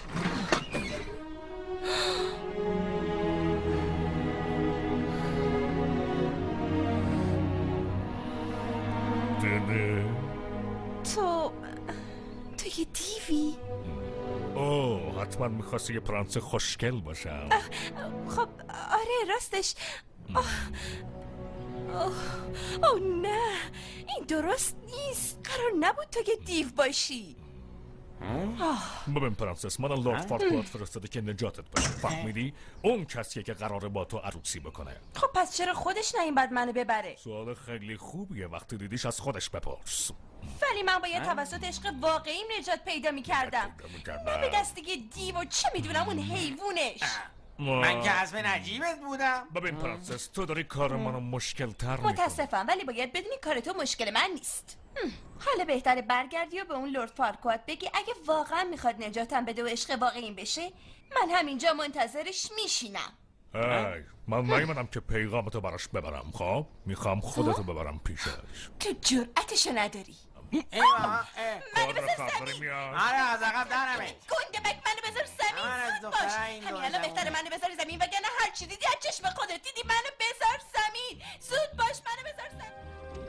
تو یه دیوی؟ حتما میخواستی یه پرنس خوشگل باشم. خب آره راستش. نه این درست نیست. قرار نبود تو یه دیو باشی. ببین پرنسس، من لورد فارکواد فرستاده که نجاتت بشه، فهمیدی؟ اون کسیه که قراره با تو عروسی بکنه. خب پس چرا خودش نه این بعد منو ببره؟ سوال خیلی خوبیه، وقتی دیدیش از خودش بپرس. ولی من باید توسط عشق واقعیم نجات پیدا میکردم، نه به دست یه دیو و چه میدونم اون حیوونش. من که اسب نجیبت بودم. ببین پرنسس، تو داری کار منو مشکل تر میکنی. متاسفم ولی باید بدونی کار تو مشکل من نیست. حالا بهتره برگردی و به اون لورد فارکواد بگی اگه واقعا میخواد نجاتم بده و عشق واقعیم بشه، من همینجا منتظرش میشینم. من نیومدم که پیغامتو براش ببرم. خب میخوام خودتو ببرم پیشش. تو جرأتشو نداری. منو بذار زمین. آره از عقب درمه. گنده بک منو بذار زمین. زود باش. همین الان بهتره منو بذاری زمین وگرنه هر چی دیدی از چشم خودت دیدی. منو بذار زمین. زود باش منو بذار زمین.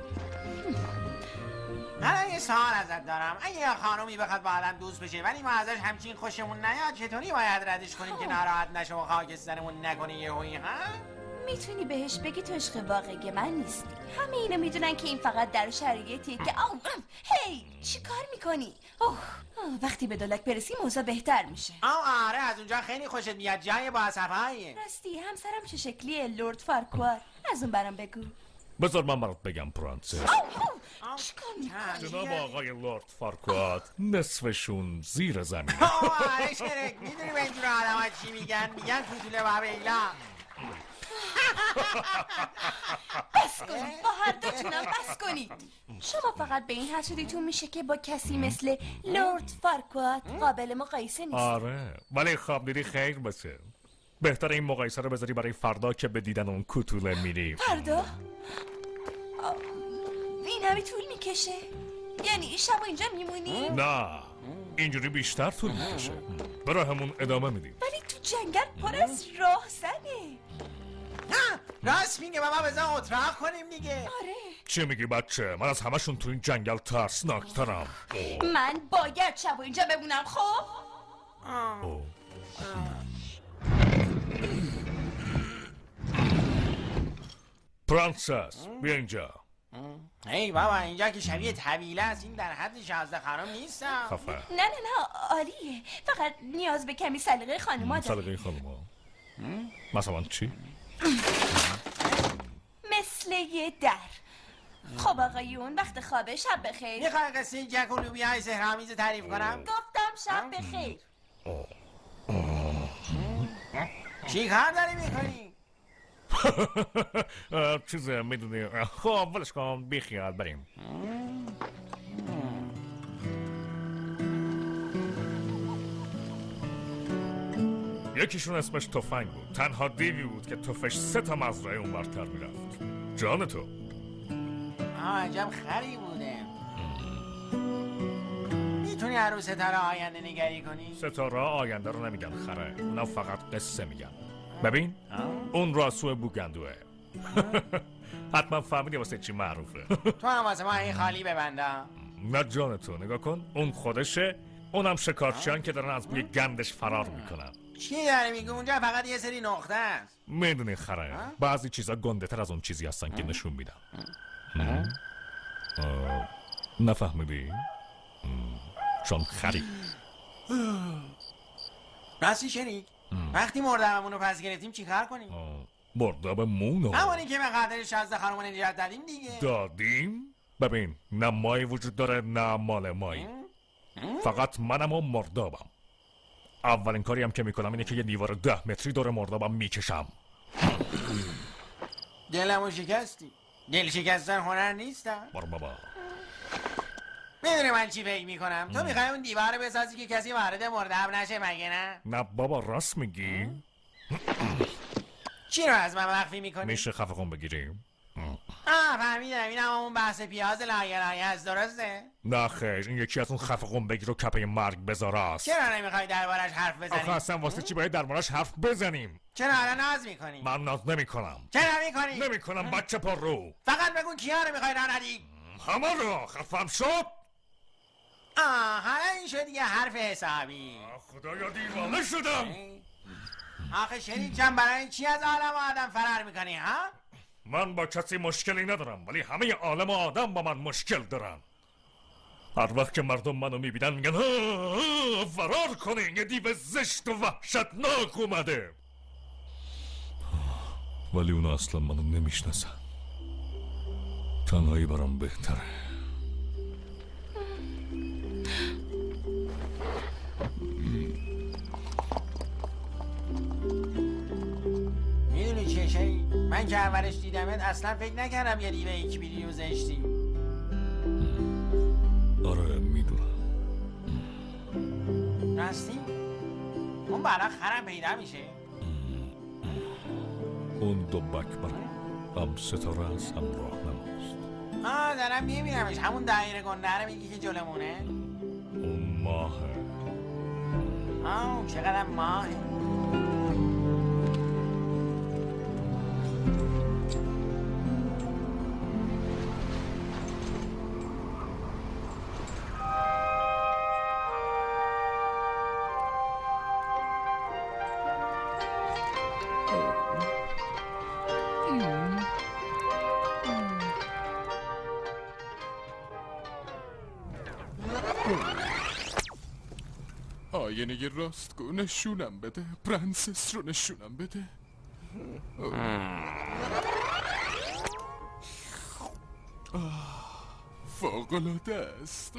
حالا یه سوال ازت دارم. اگه یه خانومی بخواد با آدم دوست بشه ولی ما ازش همچین خوشمون نیاد، چطوری باید ردش کنیم که ناراحت نشه و خاکسترمون نکنه یهویی؟ ها؟ میتونی بهش بگی تو عشق واقعی من نیستی. همه اینو میدونن که این فقط در شرایطیه که هی چی کار میکنی؟ وقتی به دولک برسی موضوع بهتر میشه. آره از اونجا خیلی خوشت میاد، جای با صفاییه. راستی همسرم چه شکلیه لورد فارکواد؟ از اون برام بگو. بذار من برات بگم پرنسس. چیکار میکنی؟ جناب آقای لورد فارکواد نصفشون زیر زمین. آره شرک، میدونی به اینجور آدم ها چی میگن؟ میگن کوتوله و بیلا. بس کنید، با هر دوتونم بس کنید. شما فقط به این حد شدیتون میشه که با کسی مثل لورد فارکوات قابل مقایسه نیست. آره ولی خواب دیدی خیر باشه. بهتر این مقایسه رو بذاری برای فردا که به دیدن اون کوتوله میری. فردا؟ این همه طول میکشه؟ یعنی شب اینجا میمونی؟ نه اینجوری بیشتر طول میکشه. برای همون ادامه میدیم. ولی تو جنگل پر از راهزنه. راست میگه بابا بذار اتراق کنیم دیگه. آره چی میگی بچه؟ من از همشون تو این جنگل ترسناکترم. من باید شب اینجا بمونم خب؟ پرنسس بیا اینجا. ای بابا اینجا که شبیه طویله است، این در حد 16 خانم نیستم. خفه. نه عالیه، فقط نیاز به کمی سلیقه خانوما داره. سلیقه خانوما مثلا چی؟ مثل یه در. خب آقایون وقت خوابه، شب بخیر. میخوای قصه جک و لوبیای سحرآمیز تعریف کنم؟ گفتم شب بخیر. چی کار داری میکنی؟ چیزه میدونی. خب ولش کن بیخیال بریم. یکیشون اسمش تفنگ بود. تنها دیوی بود که تفش 3 تا مزرعه اون برتر میرفت. جان تو عجب خری بوده. میتونی هر ستاره آینده نگری کنی؟ ستاره آینده رو نمیگن خره، اونا فقط قصه میگن. ببین اون راسو بوگندوه. حتما فهمیدی واسه چی معروفه. تو هم واسه ما این خالی ببندم. نه جان تو نگاه کن، اون خودشه، اونم شکارچیان که دارن از بوی گندش فرار میکنن. چی داری میگه؟ اونجا فقط یه سری نقطه است. میدونی خره، بعضی چیزا گنده تر از اون چیزی هستن که نشون میدن. نفهمیدی؟ چون خری. راستی شنید؟ وقتی مردابمون رو پس گرفتیم چی کار کنیم؟ مردابمون رو همونی که به خاطر 16 خانمون نجات دادیم دیگه. دادیم؟ ببین نه مایی وجود داره نه مال مایی. فقط منم و مردابم. اولین کاری هم که میکنم اینه که یه دیوار 10 متری دور مردابم میکشم. دلمو شکستی. دل شکستن هنر نیستم. بابا میدونی من چی فکر میکنم؟ تو میخوای اون دیوار بسازی که کسی وارد مرداب نشه مگه نه؟ نه بابا راست میگی؟ چی رو از من مخفی میکنی؟ میشه خفقون بگیریم؟ فهمیدم، این هم اون بحث پیاز لایه است، درسته؟ نه خیر، این یکی از اون خفقون بگیر و کپه مرگ بذاره است. چرا نمیخوای دربارش حرف بزنیم؟ آخه اصلا واسه چی باید دربارش حرف بزنیم؟ چرا الان ناز میکنی؟ من ناز نمیکنم. چرا میکنی؟ نمیکنم بچه پر رو. فقط بگو کیا رو میخوای راه ندی؟ همه رو خفم شد. حالا این شد یه حرف حسابی. خدایا دیوانه شدم. آخه شریک جان برای چی از عالم آدم فرار میکنی ها؟ من با کسی مشکلی ندارم، ولی همه عالم آدم با من مشکل دارن. هر وقت که مردم منو میبینن میگن فرار کنین، یه دیو زشت و وحشتناک اومده. ولی اونا اصلا منو نمیشناسن. تنهایی برام بهتره. میدونی چه شایی؟ من که اولش دیدمت اصلا فکر نکردم یه دیوه یک بیری و زشتی. آره میدونم. راستی؟ اون برا خرم پیدا میشه؟ اون دو بکبره، هم ستاره است هم راهنماست. دارم میبینمش، همون دایره گنده رو میگی که جلمونه؟ اون ماهه. چقدر ماهه. آینه راستگو نشونم بده، پرنسس رو نشونم بده. فوق‌العاده است.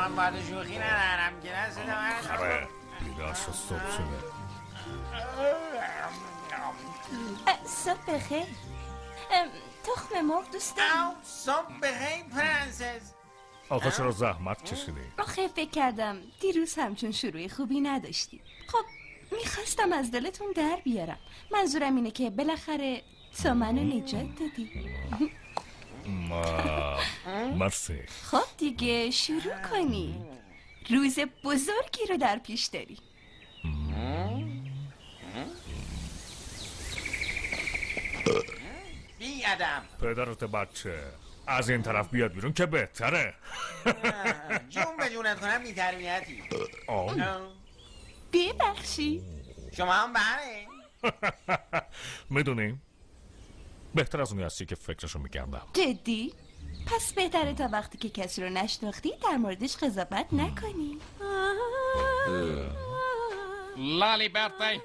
من باید شوخی ندارم که نه صدا من خبه بیدار شد صبح شده. صبح بخیر. تخم مرغ دوست دارم. صبح بخیر پرنسس. آخه چرا زحمت کشیدی؟ آخه فکر کردم دیروز همچون شروع خوبی نداشتی. خب میخواستم از دلتون در بیارم. منظورم اینه که بالاخره تو منو نجات دادی. مرسی. خب دیگه شروع کنی. روز بزرگی رو در پیش داری. بی ادم پدرت بچه از این طرف بیاد بیرون که بهتره. جون به جونت کنم بی تربیتی. ببخشی. شما هم بله. میدونی بهتر از اونی هستی که فکرشو میکردم. جدی؟ پس بهتره تا وقتی که کسی رو نشناختی در موردش قضاوت نکنی. لالی برتی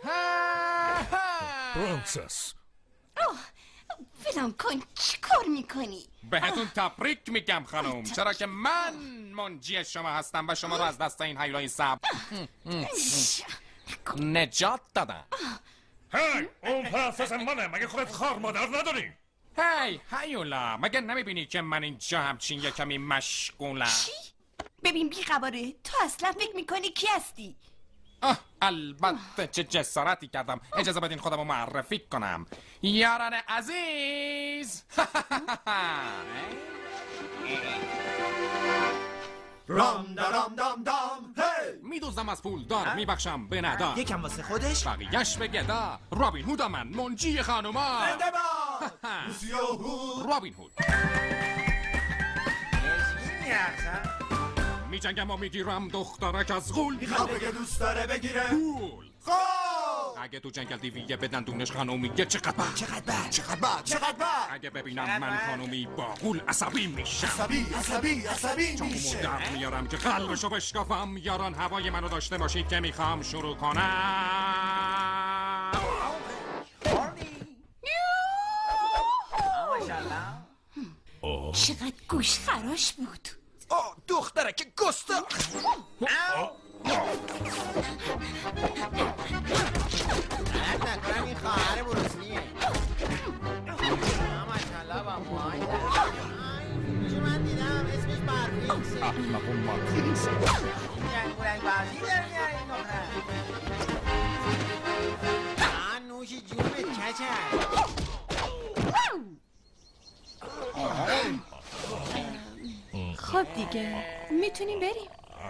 پرنسس فلان کن چی کار میکنی؟ بهتون تبریک میگم خانم، چرا که من منجی شما هستم و شما رو از دست این حیولای سب نجات دادم. هی اون پرنسس منه، مگه خودت خار مادر نداری؟ هی هیولا، مگه نمیبینی که من اینجا همچین یه کمی مشغولم؟ چی؟ ببین بیخبره، تو اصلا فکر میکنی کی هستی؟ البته چه جسارتی کردم. اجازه بدین خودم رو معرفی کنم. یاران عزیز رام دام دام دام هی میدوزم از پول دار میبخشم به ندار. یکم واسه خودش بقیهش به گدا. رابین هود من منجی خانوما. زنده باد رابین هود میجنگم و میگیرم دخترک از غول. میخواد بگه دوست داره بگیره غول. خب اگه تو جنگل دیویه بدن دونش خانومی چقدر بد چقدر بد چقدر بد چقدر بد اگه ببینم من خانومی با غول عصبی میشم. عصبی میشه در میارم که قلبشو بشکافم. یاران هوای منو داشته باشید که میخوام شروع کنم. چقدر گوش خراش بود. دختره که گستا نکنم این خواهر بروسلیه. ماشالله با موهای در من دیدم اسمش برفیکسه. احمقون مارفیکسه. این گرنگ بازی در میاره این دختر. نوش جونت کچر. خب دیگه میتونیم بریم.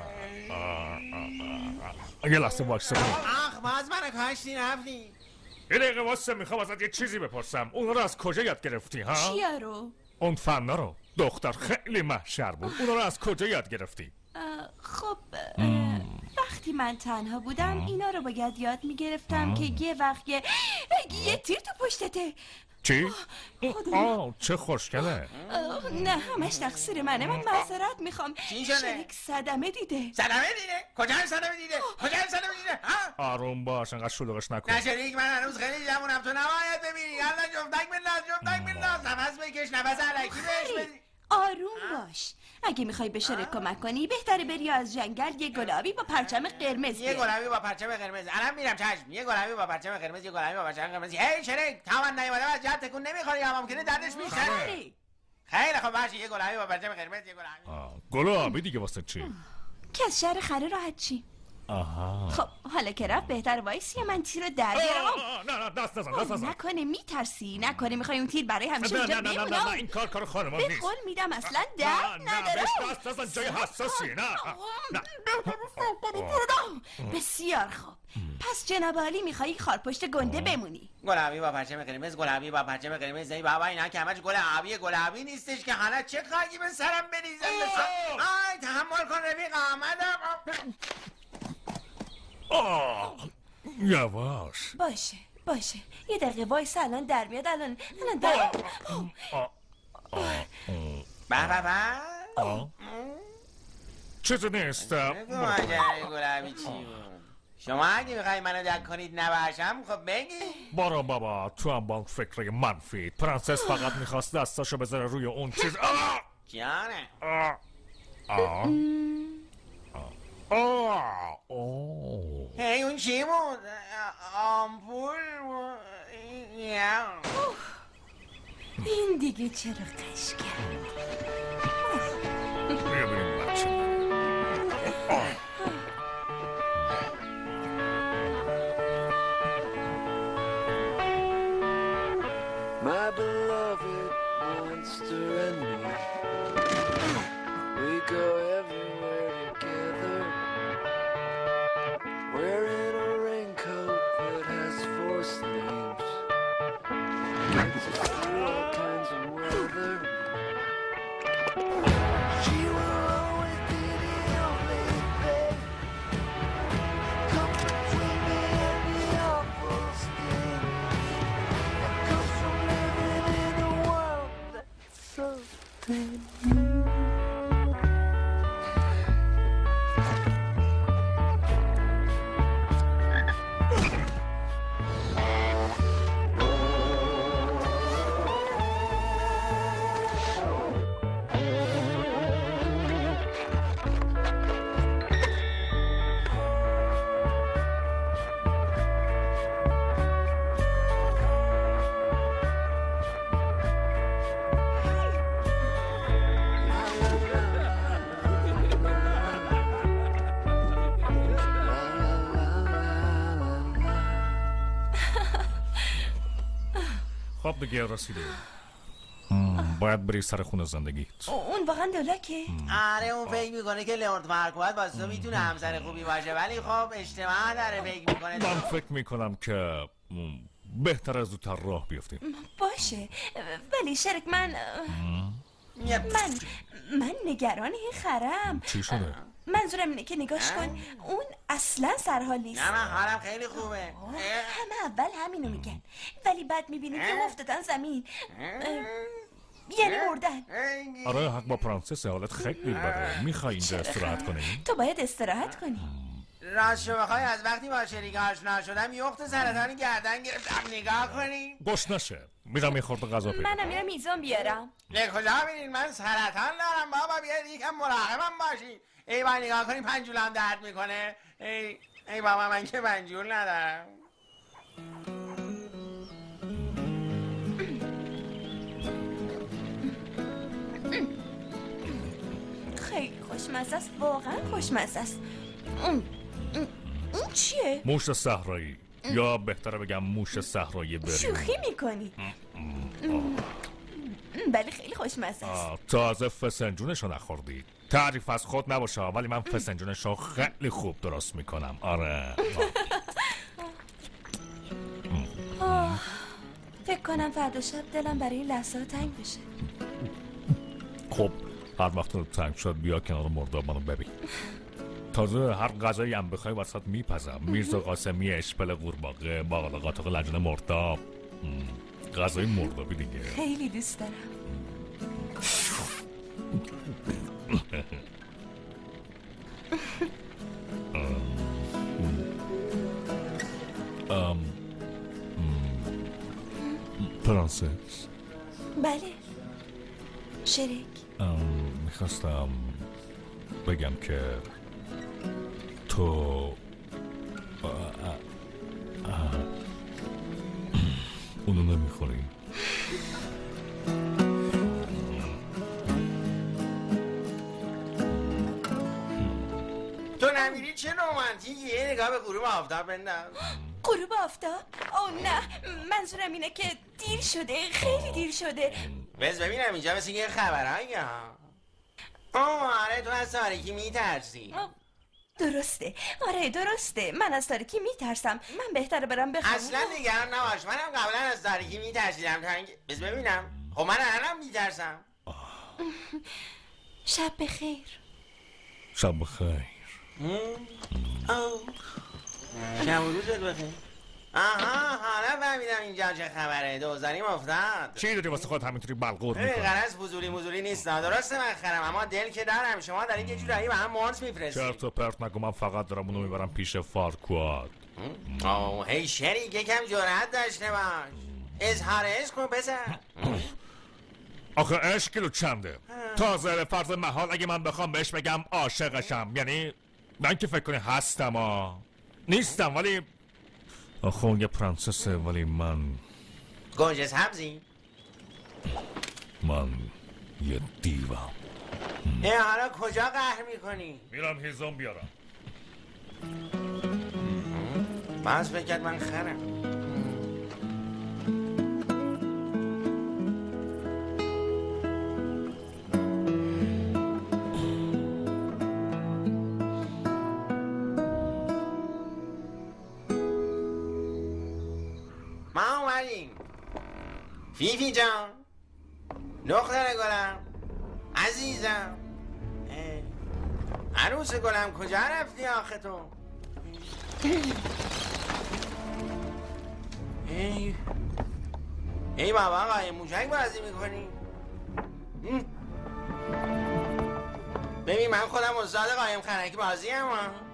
یه لحظه وایسا. آخ باز منو کاشتی رفتی. یه دقیقه واسه میخوام ازت یه چیزی بپرسم. اون رو از کجا یاد گرفتی ها؟ چیا رو؟ اون فنا رو. دختر خیلی محشر بود. اون رو از کجا یاد گرفتی؟ خب وقتی من تنها بودم اینا رو باید یاد میگرفتم که یه وقت یه تیر تو پشتته. چی؟ چه خوشگله. نه همش تقصیر منه. من معذرت میخوام. چی شده؟ شریک صدمه دیده. صدمه دیده؟ کجا صدمه دیده؟ کجا صدمه دیده؟ آروم باش انقدر شلوغش نکن. نه شریک من هنوز خیلی جوونم. تو نباید ببینی. الان جفتک بنداز نفس بکش نفس علکی بهش بدی. آروم باش. اگه میخوای به شرک کمک کنی بهتره بری از جنگل یه گلابی با پرچم قرمز یه گلابی با پرچم قرمز. الان میرم چشم. یه گلابی با پرچم قرمز. یه گلابی با پرچم قرمز. هی شریک تمام نیومدم از جد تکون نمیخوری یا ممکنه دردش میشه. خیلی خوب باشه. یه گلابی با پرچم قرمز. یه گلابی دیگه واسه چی؟ که از شهر خره راحت چی؟ آها. خب حالا که رفت بهتر وایسی من تیر رو در بیارم. نه دست نزن. نکنه میترسی. نکنه میخوای اون تیر برای همیشه اونجا بمونه. نه این کار خانمان نیست. به قول میدم اصلا درد نداره. نه دست نزن جای حساسی. نه بسیار خوب. پس جناب عالی میخوایی خارپشت گنده بمونی. گلابی با پرچم قرمز. گلابی با پرچم قرمز. ای بابا اینا که همش گلابی نیستش که حالا چه خاکی به سرم بریزه. آی تحمل کن رفیق آمدم. یواش باشه یه دقیقه وایس الان در میاد. الان در چیزی نیست. گلابی چی بود؟ شما اگه میخوایی منو دک کنید نباشم خب بگی. بارا بابا تو هم با فکر منفی. پرنسس فقط میخواست دستاشو بذاره روی اون چیز. جانه هی اون چی بود؟ آمپول بود؟ این دیگه چرا قش کرد؟ بیا بریم بچه. My beloved monster and me, we go everywhere together, wearing a raincoat that has 4 sleeves, gets us through all kinds of weather. She will always be the only thing, come between me and the awful sting. خب دیگه رسیدیم. باید بری سر خونه زندگیت. اون واقعا دولاکه؟ آره اون فکر میکنه که لئورد مارکوت واسه تو میتونه همسر خوبی باشه، ولی خب اشتباه داره فکر میکنه. من فکر میکنم که بهتر از زودتر راه بیفتیم. باشه ولی شرک من نگران این خرم. چی شده؟ منظورم اینه که نگاش کن اون اصلا سرحال نیست. نه من حالم خیلی خوبه. همه اول همینو میگن ولی بعد میبینیم که افتادن زمین، یعنی مردن. آره حق با پرنسس، حالت خیلی بده. میخوای اینجا استراحت کنی؟ تو باید استراحت کنی. راست شو بخوای از وقتی با شریک آشنا شدم یخت سرطانی گردن گرفتم. نگاه کنی گوش نشه، میرم یه خورده غذا پیدا. منم میرم میزان بیارم. نه کجا میرین؟ من سرطان دارم بابا، بیاید یکم مراقبم باشین. ای با نگاه کنی پنجولم درد میکنه. ای بابا من که پنجول ندارم. خیلی خوشمزه است، واقعا خوشمزه است. اون چیه؟ موش صحرایی، یا بهتره بگم موش صحرایی بریم. شوخی میکنی؟ بله خیلی خوشمزه است. تازه فسنجونشو نخوردی. تعریف از خود نباشه ولی من فسنجونشو خیلی خوب درست میکنم. آره فکر کنم فردا شب دلم برای این لحظه ها تنگ بشه. خب هر وقت رو تنگ شد بیا کنار مرداب منو ببین. تازه هر غذایی هم بخوای وسط میپزم. میرزا قاسمی، اشپل قورباغه، باقلا قاتق لجن مرداب، غذای مردابی دیگه. خیلی دوست دارم. پرنسس. بله شریک. میخواستم بگم که تو اونو نمیخوری. تو نمیری چه رومانتیکی؟ یه نگاه به غروب آفتاب بنداز. غروب آفتاب؟ اوه نه منظورم اینه که دیر شده، خیلی دیر شده. بس ببینم اینجا مثل یه خبرهایی ها. آره تو از تاریکی میترسی. درسته، آره درسته، من از تاریکی میترسم. من بهتره برم بخوام. اصلا نگران نباش، منم قبلا از تاریکی میترسیدم. بس ببینم خب من الانم میترسم. شب بخیر. شب بخیر. شب و روزت بخیر. آها حالا فهمیدم اینجا چه خبره. دوزاریم افتاد. چی داری واسه خود همینطوری بلغور میکنی؟ غرض فضولی نیست. درسته من خرم اما دل که دارم. شما دارید یه جورایی به هم مارس میفرستید. چرت و پرت نگو، من فقط دارم اونو میبرم پیش فارکواد. هی شریک یکم جرأت داشته باش. اظهار عشق کن پسر. آخه عشق کیلو چنده؟ تازه فرض محال اگه من بخوام بهش بگم عاشقشم، یعنی من که فکر کنی هستم نیستم، ولی آخه یه پرنسسه، ولی من گنج سبزی؟ من یه دیوام. حالا کجا قهر میکنی؟ میرم هیزم بیارم. باز فکر من خرم. ما اومدیم. فیفی جان، دختر گلم، عزیزم، عروس گلم، کجا رفتی آخه تو؟ ای بابا قایم موشک بازی میکنی؟ ببین من خودم استاد قایم خنکی بازی هم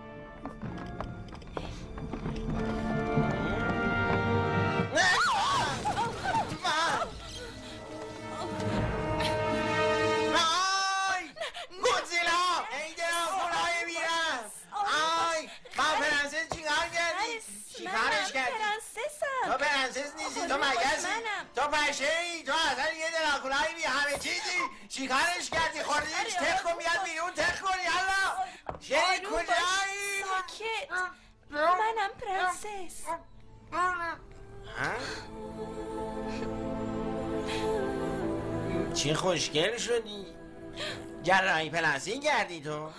تو پرنسس نیستی، تو مگسی، تو پشه‌ای، تو اصلا یه دراکولایی بی همه چیزی. چیکارش کردی؟ خوردیش؟ تخ کن بیاد بیرون، تخ کن یالا. شری کجایی؟ ساکت. منم پرنسس. چی خوشگل شدی؟ جراحی پلاستیک کردی تو؟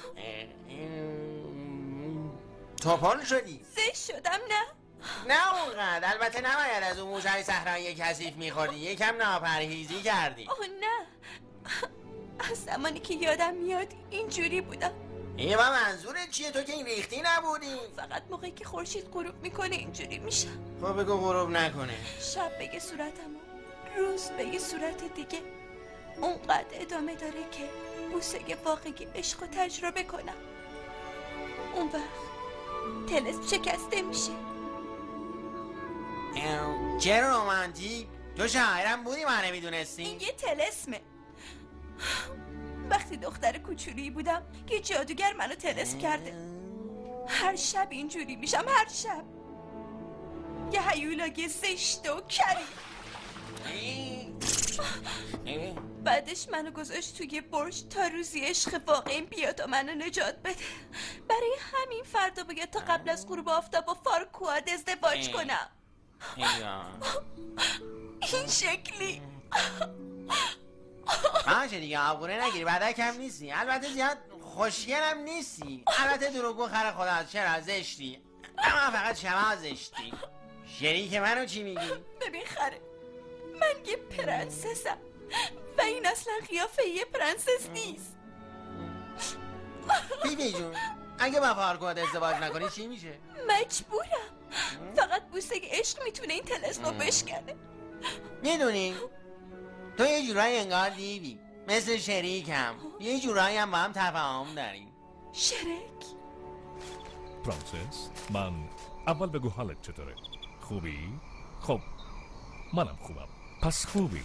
توپل شدی؟ زشت شدم نه؟ نه اونقدر. البته نباید از اون موشای صحرایی کثیف میخوردی. یکم ناپرهیزی کردی. اوه نه، از زمانی که یادم میاد اینجوری بودم. ایوا منظورت چیه؟ تو که این ریختی نبودی؟ فقط موقعی که خورشید غروب میکنه اینجوری میشم. خب بگو غروب نکنه. شب بگه صورتمو، روز بگه صورت دیگه. اونقدر ادامه داره که بوسه واقعی عشق رو تجربه کنم. اون وقت طلسم شکسته میشه. چرا رومانتیک؟ تو شاعرم بودی ما نمیدونستی؟ این یه طلسمه. وقتی دختر کوچولی بودم یه جادوگر منو طلسم کرده. هر شب اینجوری میشم، هر شب یه هیولای زشت و کری. بعدش منو گذاشت توی برج تا روزی عشق واقعی بیاد و منو نجات بده. برای همین فردا باید تا قبل از غروب آفتاب با فارکواد ازدواج کنم. این شکلی. باشه دیگه، آبگونه نگیری. بعدا کم نیستی. البته زیاد خوشگلم نیستی. البته دروغگو خر خدا. چرا زشتی؟ اما فقط شما زشتی. شریک منو چی میگی؟ ببین خره، من یه پرنسسم و این اصلا قیافه یه پرنسس نیست. بیبی جون، اگه با فارکواد ازدواج نکنی چی میشه؟ مجبورم. فقط بوسه عشق میتونه این طلسم رو بشکنه. میدونی تو یه جورایی انگار دیوی، مثل شریکم. یه جورایی هم با هم تفاهم داریم. شریک؟ پرنسس، من اول بگو حالت چطوره؟ خوبی؟ خب منم خوبم. پس خوبی؟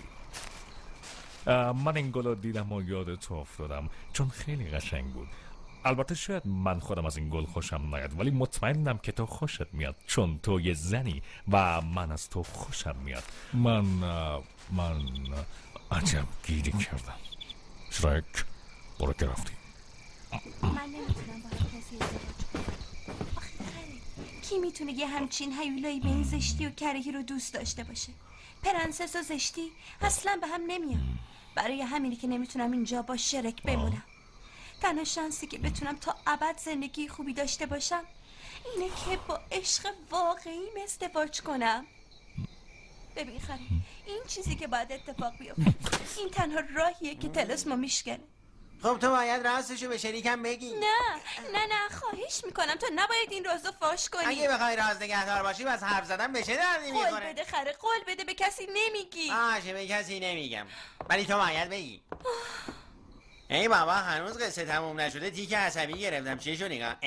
من این گل رو دیدم و یاد تو افتادم چون خیلی قشنگ بود. البته شاید من خودم از این گل خوشم نیاد، ولی مطمئنم که تو خوشت میاد چون تو یه زنی و من از تو خوشم میاد. من عجب گیری کردم. شرک برو که رفتی. من نمیتونم با کسی ازدواج کنم. کی میتونه یه همچین هیولایی به این زشتی و کرهی رو دوست داشته باشه؟ پرنسس و زشتی اصلا به هم نمیان. برای همینی که نمیتونم اینجا با شرک بمونم. تنها شانسی که بتونم تا ابد زندگی خوبی داشته باشم اینه که با عشق واقعی ازدواج کنم. ببین خره، این چیزی که باید اتفاق بیفته. این تنها راهیه که طلسمو میشکنه. خب تو باید راستشو به شریکم بگی. نه خواهش میکنم تو نباید این رازو فاش کنی. اگه بخوای راز نگهدار باشی بس حرف زدن به چه دردی میخوره؟ قول بده خره، قول بده به کسی نمیگی. باشه به کسی نمیگم، ولی تو باید بگی. ای بابا هنوز قصه تموم نشده. تیک عصبی گرفتم. چی شو نگاه؟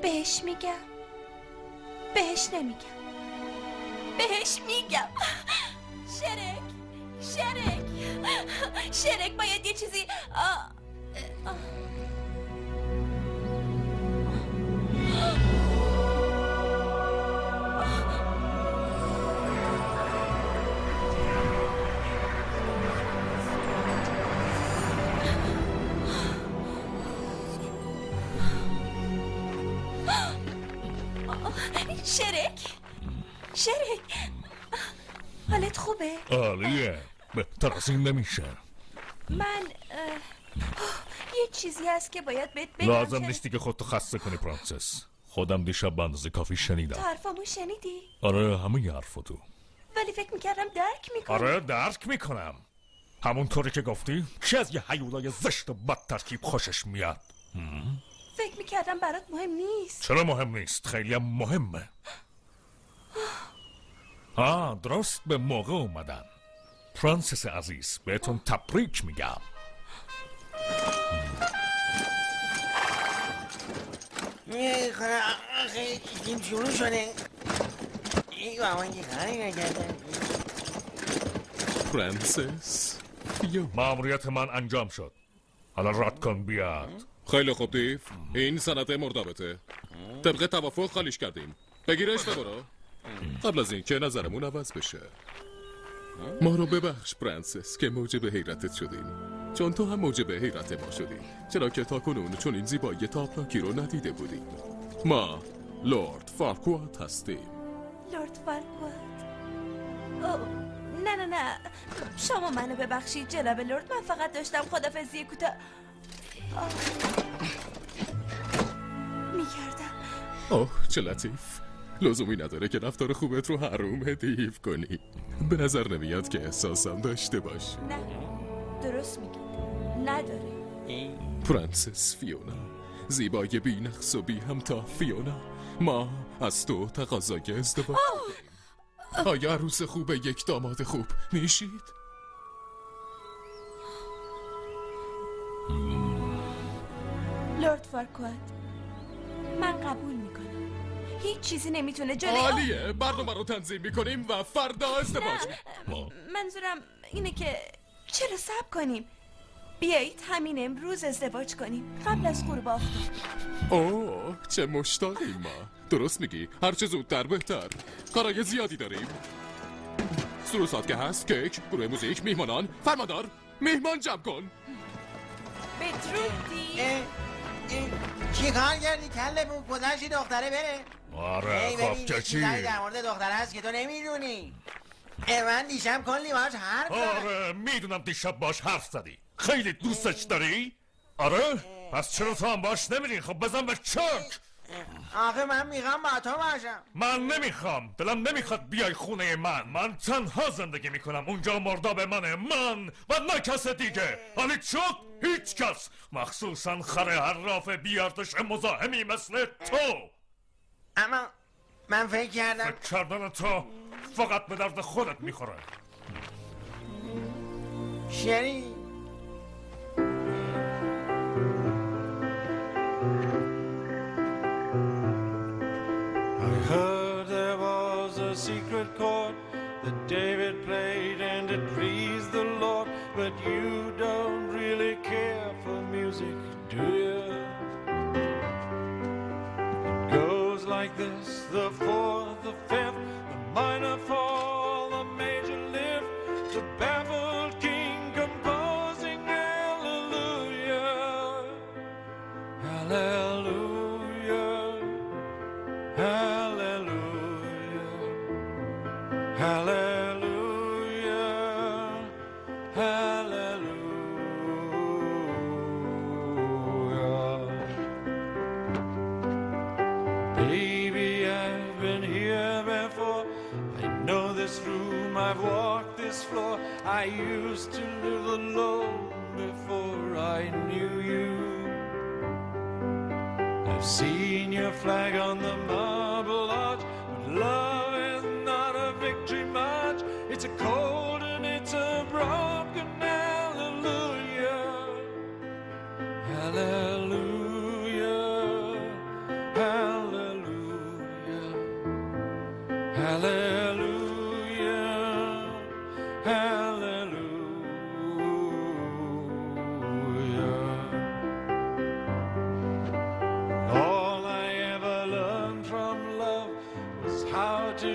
بهش میگم، بهش نمیگم، بهش میگم. شرک باید یه چیزی شرک حالت خوبه؟ عالیه، بهتر از این نمیشه. من یه چیزی هست که باید بهت بگم. لازم نیستی که خودتو خسته کنی پرنسس. خودم دیشب به اندازه کافی شنیدم. حرفامو شنیدی؟ آره، همه حرفاتو. ولی فکر میکردم درک میکنم. آره درک میکنم. همونطوری که گفتی چه از یه هیولای زشت و بد ترکیب خوشش میاد. فکر میکردم برات مهم نیست. چرا مهم نیست؟ خیلی هم مهمه. درست به موقع اومدن. پرنسس عزیز، بهتون تبریک میگم. خیلی شروع شده. این بابا که کاری نکردن. پرنسس مأموریت من انجام شد. حالا رد کن بیاد. خیلی خوب دیو، این سند مرتبطه. طبق توافق خالیش کردیم. بگیرش ببرو. قبل از این که نظرمون عوض بشه. ما رو ببخش پرنسس که موجب حیرتت شدیم، چون تو هم موجب حیرت ما شدی، چرا که تا کنون چون این زیبایی تابناکی رو ندیده بودیم. ما لورد فارکوات هستیم. لورد فارکوات؟ نه شما منو ببخشید جناب لورد، من فقط داشتم خدافزی کوتاه میکردم. اوه چه لطیف. لزومی نداره که رفتار خوبت رو حروم دیو کنی. به نظر نمیاد که احساسم داشته باشی. نه درست میگی، نداره. پرنسس فیونا، زیبای بی نقص و بی همتا فیونا، ما از تو تقاضای ازدواج داریم. آیا عروس خوب یک داماد خوب میشید؟ لورد فارکوات، من قبول میکنم. هیچ چیزی نمیتونه جلوی عالیه، برنامه رو تنظیم میکنیم و فردا ازدواج. منظورم اینه که چرا صبر کنیم؟ بیایید همین امروز ازدواج کنیم قبل از غروب آفتاب. اوه چه مشتاقیم ما. درست میگی، هرچه زودتر بهتر. کارای زیادی داریم. سروسات که هست، کیک، گروه موزیک، میهمانان. فرماندار میهمان جمع کن. بدرودی. چی کار کردی کله بود گذشتی دختره بره؟ آره خب که چی؟ در مورد دختره هست که تو نمیدونی. من دیشب کلی باش حرف زدم. آره میدونم دیشب باش حرف زدی. خیلی دوستش داری؟ آره؟ پس چرا تو هم باش نمیری؟ خب بزن به چرک. آخه من میخوام با تو باشم. من نمیخوام، دلم نمیخواد بیای خونه من تنها زندگی میکنم. اونجا مرداب منه، من و نه کس دیگه. حالی شد هیچ کس، مخصوصا خر حراف بیارتش مزاحمی مثل تو. اما من فکر کردم فکر کردن تو فقط به درد خودت میخوره. شری I heard there was a secret chord that David played and it pleased the Lord, but you don't really care for music, do you? It goes like this, the fourth, the fifth, the minor fall, the major lift, the baffled king composing hallelujah, hallelujah, hallelujah, hallelujah, hallelujah. Baby, I've been here before. I know this room, I've walked this floor. I used to live alone before I knew you. I've seen your flag on the marble arch, but love is not a victory march. It's a cold and it's a broken hallelujah, hallelujah, hallelujah.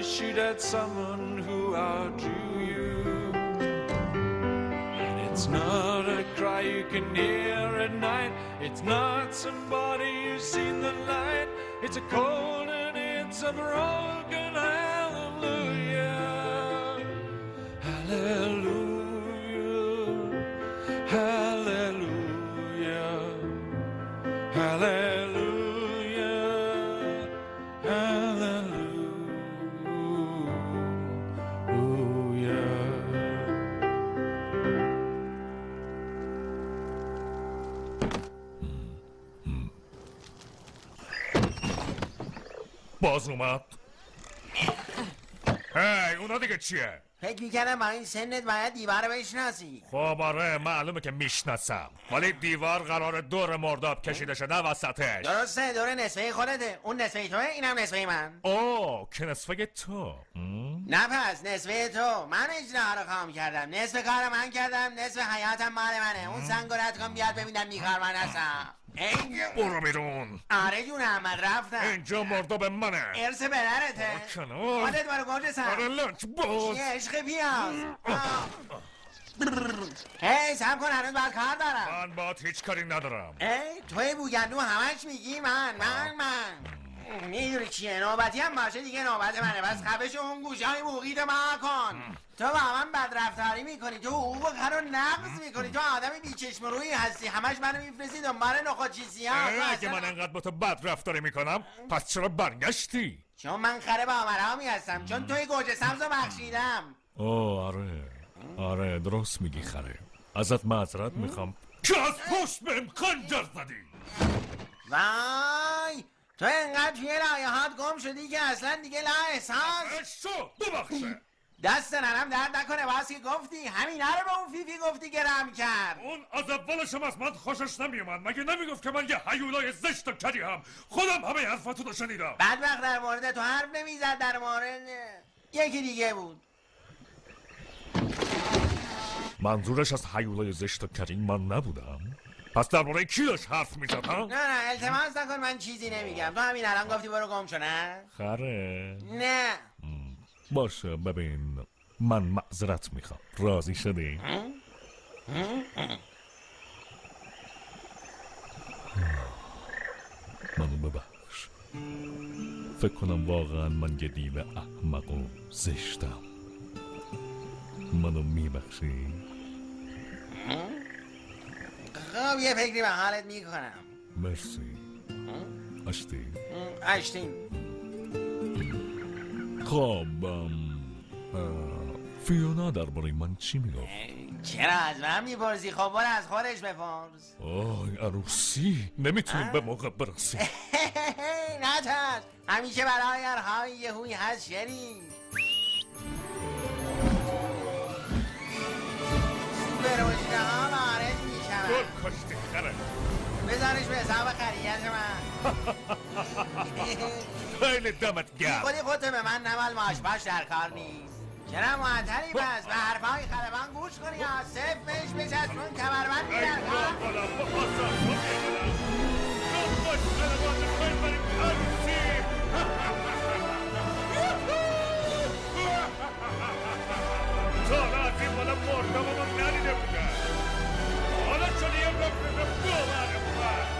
shoot at someone who outdrew you. And it's not a cry you can hear at night. It's not somebody who's seen the light. It's a cold and it's a broken hallelujah. Hallelujah. Hallelujah. Hallelujah. باز اومد. هی اونا دیگه چیه؟ فکر میکردم با این سنت باید دیوار رو بشناسی. خب آره معلومه که میشناسم، ولی دیوار قرار دور مرداب کشیده شه نه وسطش. درسته، دور نصفه خودته. اون نصفه توه، اینم نصفه من. اوه که نصفه تو. نه پس نصفه تو. من اجراها رو خواهم کردم. نصف کار من کردم، نصف حیاتم مال منه. اون سنگ رو رد کن بیاد ببینم بیکار من هستم. برو بیرون. آره جونم من رفتم. اینجا مرداب منه. ارث پدرته. کنار. خودت برو گوجه سن. آره لنچ باز. چیه عشق پیاز. هی سم کن هنوز باید کار دارم. من باید هیچ کاری ندارم. توی بوگندو همش میگی من میدونی چیه نوبتی هم باشه دیگه نوبت منه. بس خفش اون گوشه های موقیت ما کن. تو با من بدرفتاری میکنی، تو حقوق کار رو نقض میکنی، تو آدم بیچشم رویی هستی، همش منو میفرستی دنبال نخودچیزی ها. اگه من انقدر با تو بدرفتاری میکنم پس چرا برگشتی؟ چون من خره با آمرهامی هستم، چون توی گوجه سبز رو بخشیدم. اوه آره درست میگی خره. ازت معذرت میخوام که از پشت بهم خنجر زدی. وای تو انقدر توی رایحات گم شدی که اصلا دیگه لا احساس. ببخشه دست نرم درد نکنه. باز که گفتی همینا رو به اون فیفی گفتی گرم کرد. اون از اولش هم از من خوشش نمیومد. مگه نمیگفت که من یه هیولای زشت و کری هم؟ خودم همه حرفاتو رو شنیدم. بدبخت در مورد تو حرف نمیزد، در مورد یکی دیگه بود. منظورش از هیولای زشت و کری من نبودم. پس درباره کی داشت حرف میزد ها؟ نه التماس نکن، من چیزی نمیگم. تو همین الان گفتی برو گم شو نه؟ خره نه باشه ببین من معذرت میخوام. راضی شدی؟ منو ببخش. فکر کنم واقعا من یه دیو احمق و زشتم. منو میبخشی؟ خب یه فکری به حالت میکنم. مرسی. اشتین خب فیونا درباره من چی میگفت؟ چرا از من میپرسی؟ خب برو از خودش بپرس. عروسی نمیتونیم به موقع برسیم. نترس، همیشه برای هرهای یه هوی هست شری. سوپر وجوده ها وارد میشون. گل کشتی خره. بذارش به حساب خریت من. خیلی دمت گرم. خودت به من نمال ماشباش در کار نیست. چرا معطلی پس به حرفای خلبان گوش کنی یا صرف بهش بچسبون کمربند در کار. تا از این بالا مردم رو ندیده بودن. حالا چون یه بفرده باوره بود.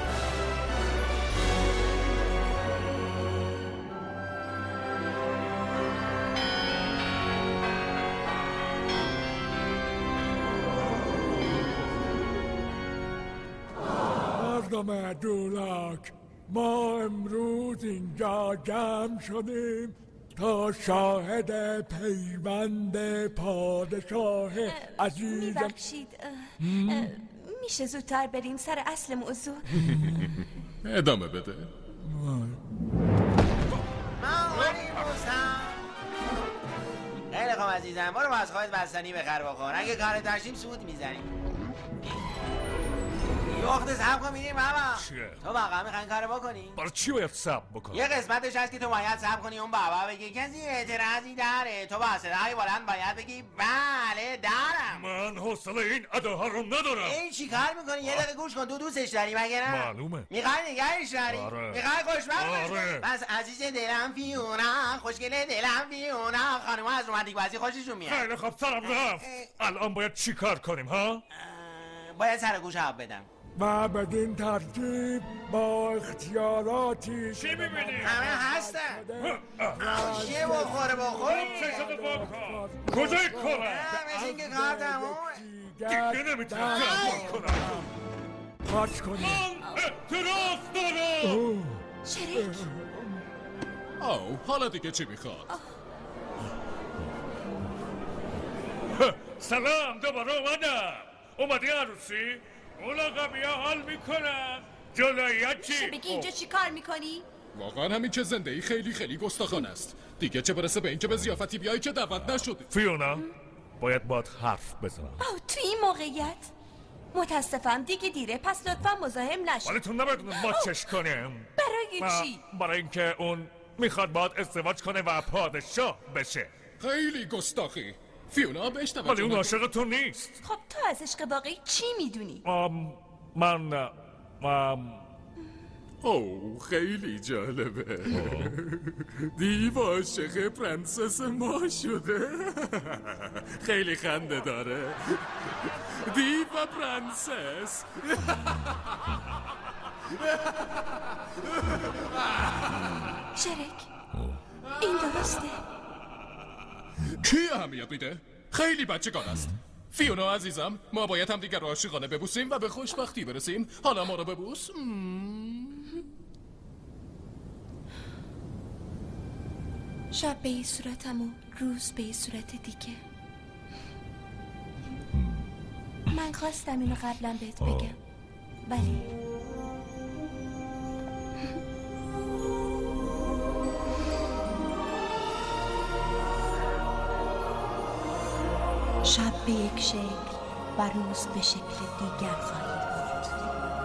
مردم دولاک، ما امروز اینجا جمع شدیم تا شاهد پیوند پادشاه عزیزم. ببخشید میشه زودتر بریم سر اصل موضوع؟ ادامه بده. ما اومدیم موسم. خیلی خوب عزیزم، برو باز خواهد بستنی بخر بخور. اگه کار داشتیم سود میزنیم. وقت صبر کن میریم بابا. چیه؟ تو واقعا میخوای کارو بکنی؟ برای چی باید صبر بکنم؟ یه قسمتش هست که تو باید صبر کنی اون بابا بگی کسی اعتراضی داره، تو با صدای بلند باید بگی بله دارم. من حوصله این اداها رو ندارم. این چی کار میکنی؟ یه دقیقه گوش کن، تو دوستش داری مگه نه؟ معلومه. میخوای نگهش داری؟ آره. میخوای خوشبخت آره. باشی؟ پس عزیز دلم فیونا، خوشگله دلم فیونا، خانم‌ها از رومانتیک بازی خوششون میاد. خیلی خوب سرم رفت. الان باید چی کار کنیم ها؟ باید سر گوش آب بدم. و بدین ترتیب با اختیاراتی چی میبینی؟ همه هستن. چیه بخوره کجای کاره؟ مثل اینکه کار تمومه. دیگه نمیتونم تحمل کنم. پاچ کنیم. اعتراض دارم. شریک او حالا دیگه چی میخواد؟ سلام دوباره اومدی عروسی؟ ملاقبی ها حال میکنم. جلویت چی؟ میشه بگی اینجا چی کار میکنی؟ واقعا همین چه زندگی خیلی گستاخانه است. دیگه چه برسه به اینکه به زیافتی بیایی که دعوت نشدی. فیونا باید باید حرف بزنم. تو این موقعیت متاسفم دیگه دیره، پس لطفا مزاحم نشو. ولی تو نباید ما چش کنیم. برای چی؟ برای اینکه اون میخواد باید ازدواج کنه و پادشاه بشه. خیلی گستاخی. فیونا بهش توجه ولی اون عاشق تو نیست. خب تو از عشق واقعی چی میدونی؟ من او خیلی جالبه. دیو عاشق پرنسس ما شده. خیلی خنده داره. دیو و پرنسس. شرک این درسته؟ کی اهمیت میده؟ خیلی بچگان است. فیونا عزیزم، ما باید هم دیگر رو عاشقانه ببوسیم و به خوشبختی برسیم. حالا ما رو ببوس. شب به این صورتم و روز به این صورت دیگه. من خواستم اینو قبلا بهت بگم ولی شب به یک شکل و روز به شکل دیگر خواهید بود.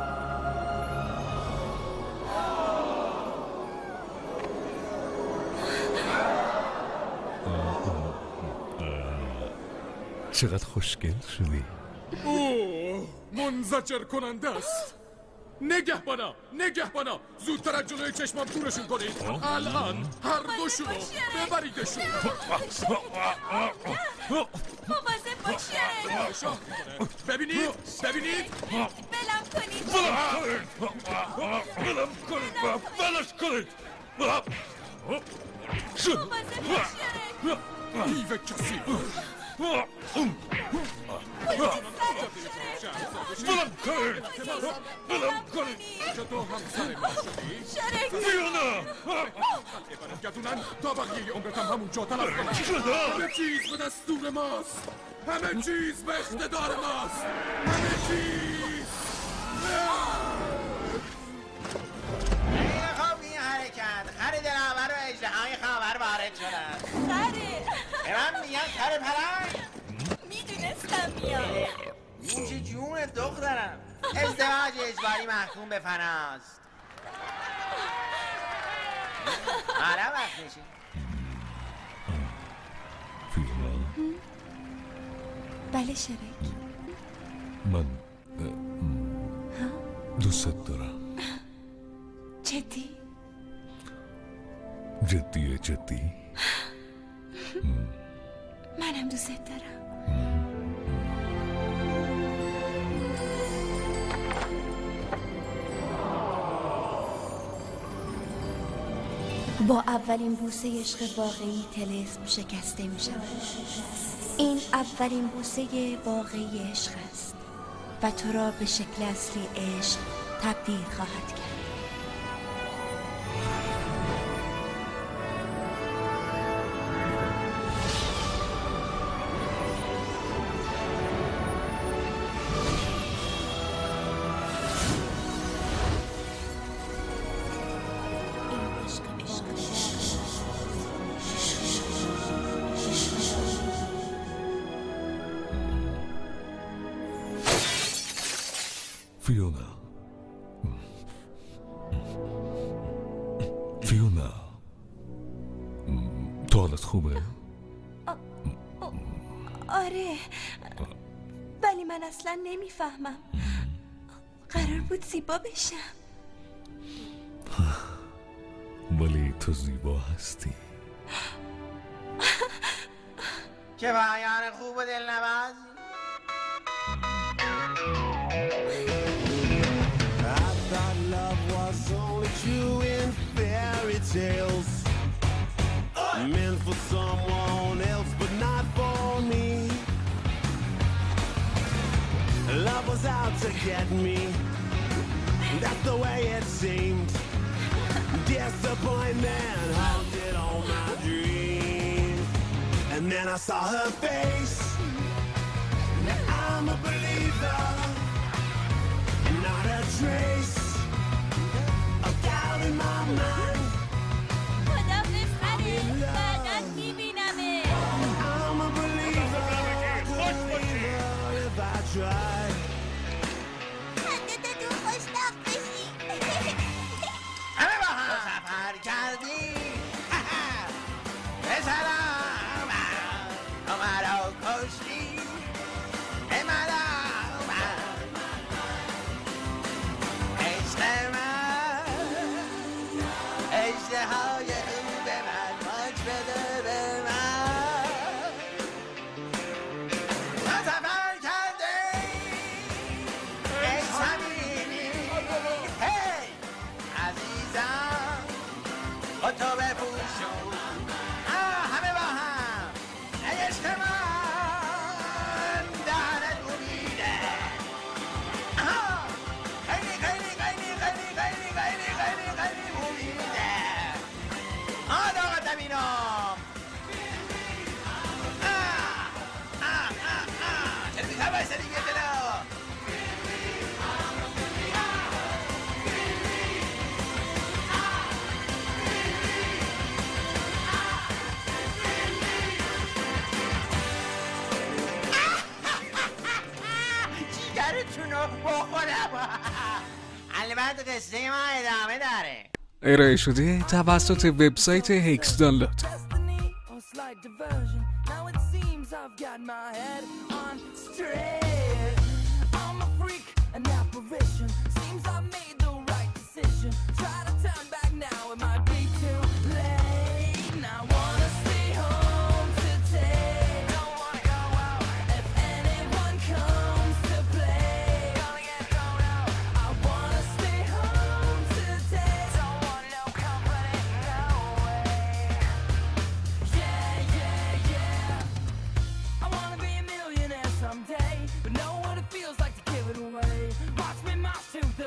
چقدر خوشگل شدی. اوه منزجر کننده است. نگهبانا زودتر از جلوی چشمم دورشون کنید. الان هر دوشونو ببریدشون. مواظب باشید. ببینید بلم کنید. بلش کنید. مواظب باشید. دیو کسی. بلم کنید. تو هم سر ما شدی؟ شرک فیونا برات گردونن تا بقیه عمرت هم همون جا تلف کنن. چی شده؟ همه چیز به دستور ماست. همه چیز به اقتدار ماست. همه چیز. خب این حرکت خر دلاور و اژدهای خاور وارد شدن. خره به من میگن خر پلنگ. میدونستم میاد. نوش جون دخترم. ازدواج اجباری محکوم به فناست. حالا وقت میشه. بله شرک. من دوست دارم. جدی؟ جدی منم دوست دارم. با اولین بوسه عشق واقعی طلسم شکسته می شود. این اولین بوسه واقعی عشق است و تو را به شکل اصلی عشق تبدیل خواهد کرد. فیونا فیونا، تو حالت خوبه؟ آره، ولی من اصلا نمیفهمم. قرار بود زیبا بشم، ولی تو زیبا هستی. چه پایان خوب و دلنواز. I thought love was only true in fairy tales, meant for someone else but not for me. Love was out to get me, that's the way it seemed. Disappointment haunted all my dreams. And then I saw her face. Now I'm a believer, not a trace of doubt in my mind. I'm a believer, if I try. همه با هم سفر کردیم پسرم تو مرا کشتی مرا عشق من اشتهای او به من پاک بده به من ما سفر کردیم ای صمیمی هی عزیزم با تو بپوشون همه با هم ای عشق من دهنت بومیده خیلی خیلی خیلی خیلی خیلی خیلی خیلی خیلی بومیده آداغتم اینام چرا بیتر بایسته دیگه دلو جیگرتونو بخورم. البته قصه ما ادامه داره. ارائه شده توسط وبسایت هیکس دانلود. A slight diversion. Now it seems I've got my head on straight. I'm a freak, an apparition. Seems I made the right decision. Try to turn back now, it might be too late. Now I wanna stay home today. Don't wanna go out. If anyone comes to play, gonna get thrown out. I wanna stay home today. Don't want no company, no way. Yeah, yeah, yeah. I wanna be a millionaire someday, but know what it feels like to give it away. Watch me march to the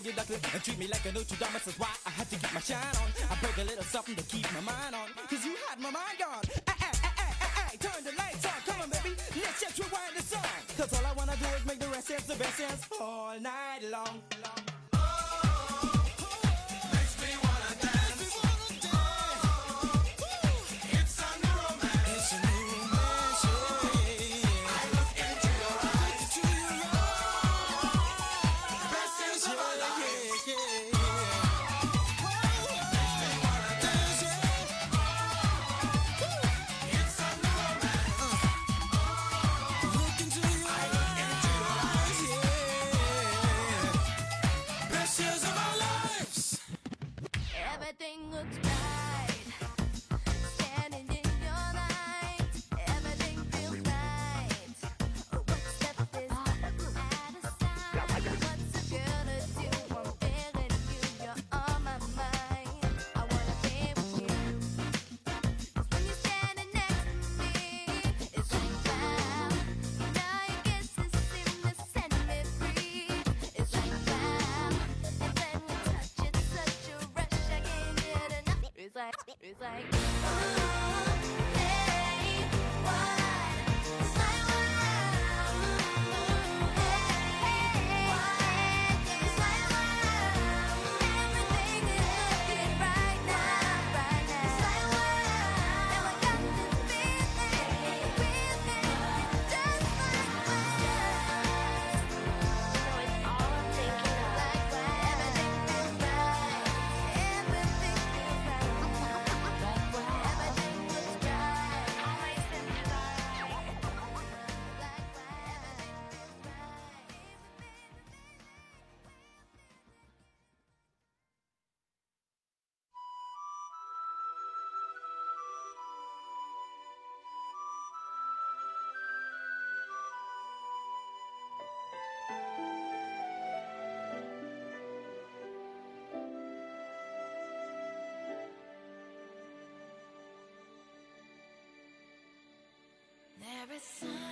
boogie duckling and treat me like a Notre Dame. That's why I had to get my shine on. I break a little something to keep my mind on. Cause you had my mind gone. Turn the lights on, come on baby, let's just rewind the song. Cause all I wanna do is make the rest dance, the best dance all night long. Everything looks right, standing in your light. Everything feels right. One step is out of sight. What's a girl to do? I'm feeling you. You're on my mind. I wanna be with you. 'Cause when you're standing next to me, it's like wow. Now your kisses seem to set me free. It's like wow. And then we touch, it's such a rush. I can't get enough. It's like, ooh, hey, what? It's like wow. Hey, what? It's like wow. Everything is looking right now, right now. It's like wow. Now I got this feeling, just like wow. So it's all I'm thinking of. Like wow. Everything feels right. Everything feels right. Like wow. Everything looks right. Always feels right. Like wow. Everything feels right. There is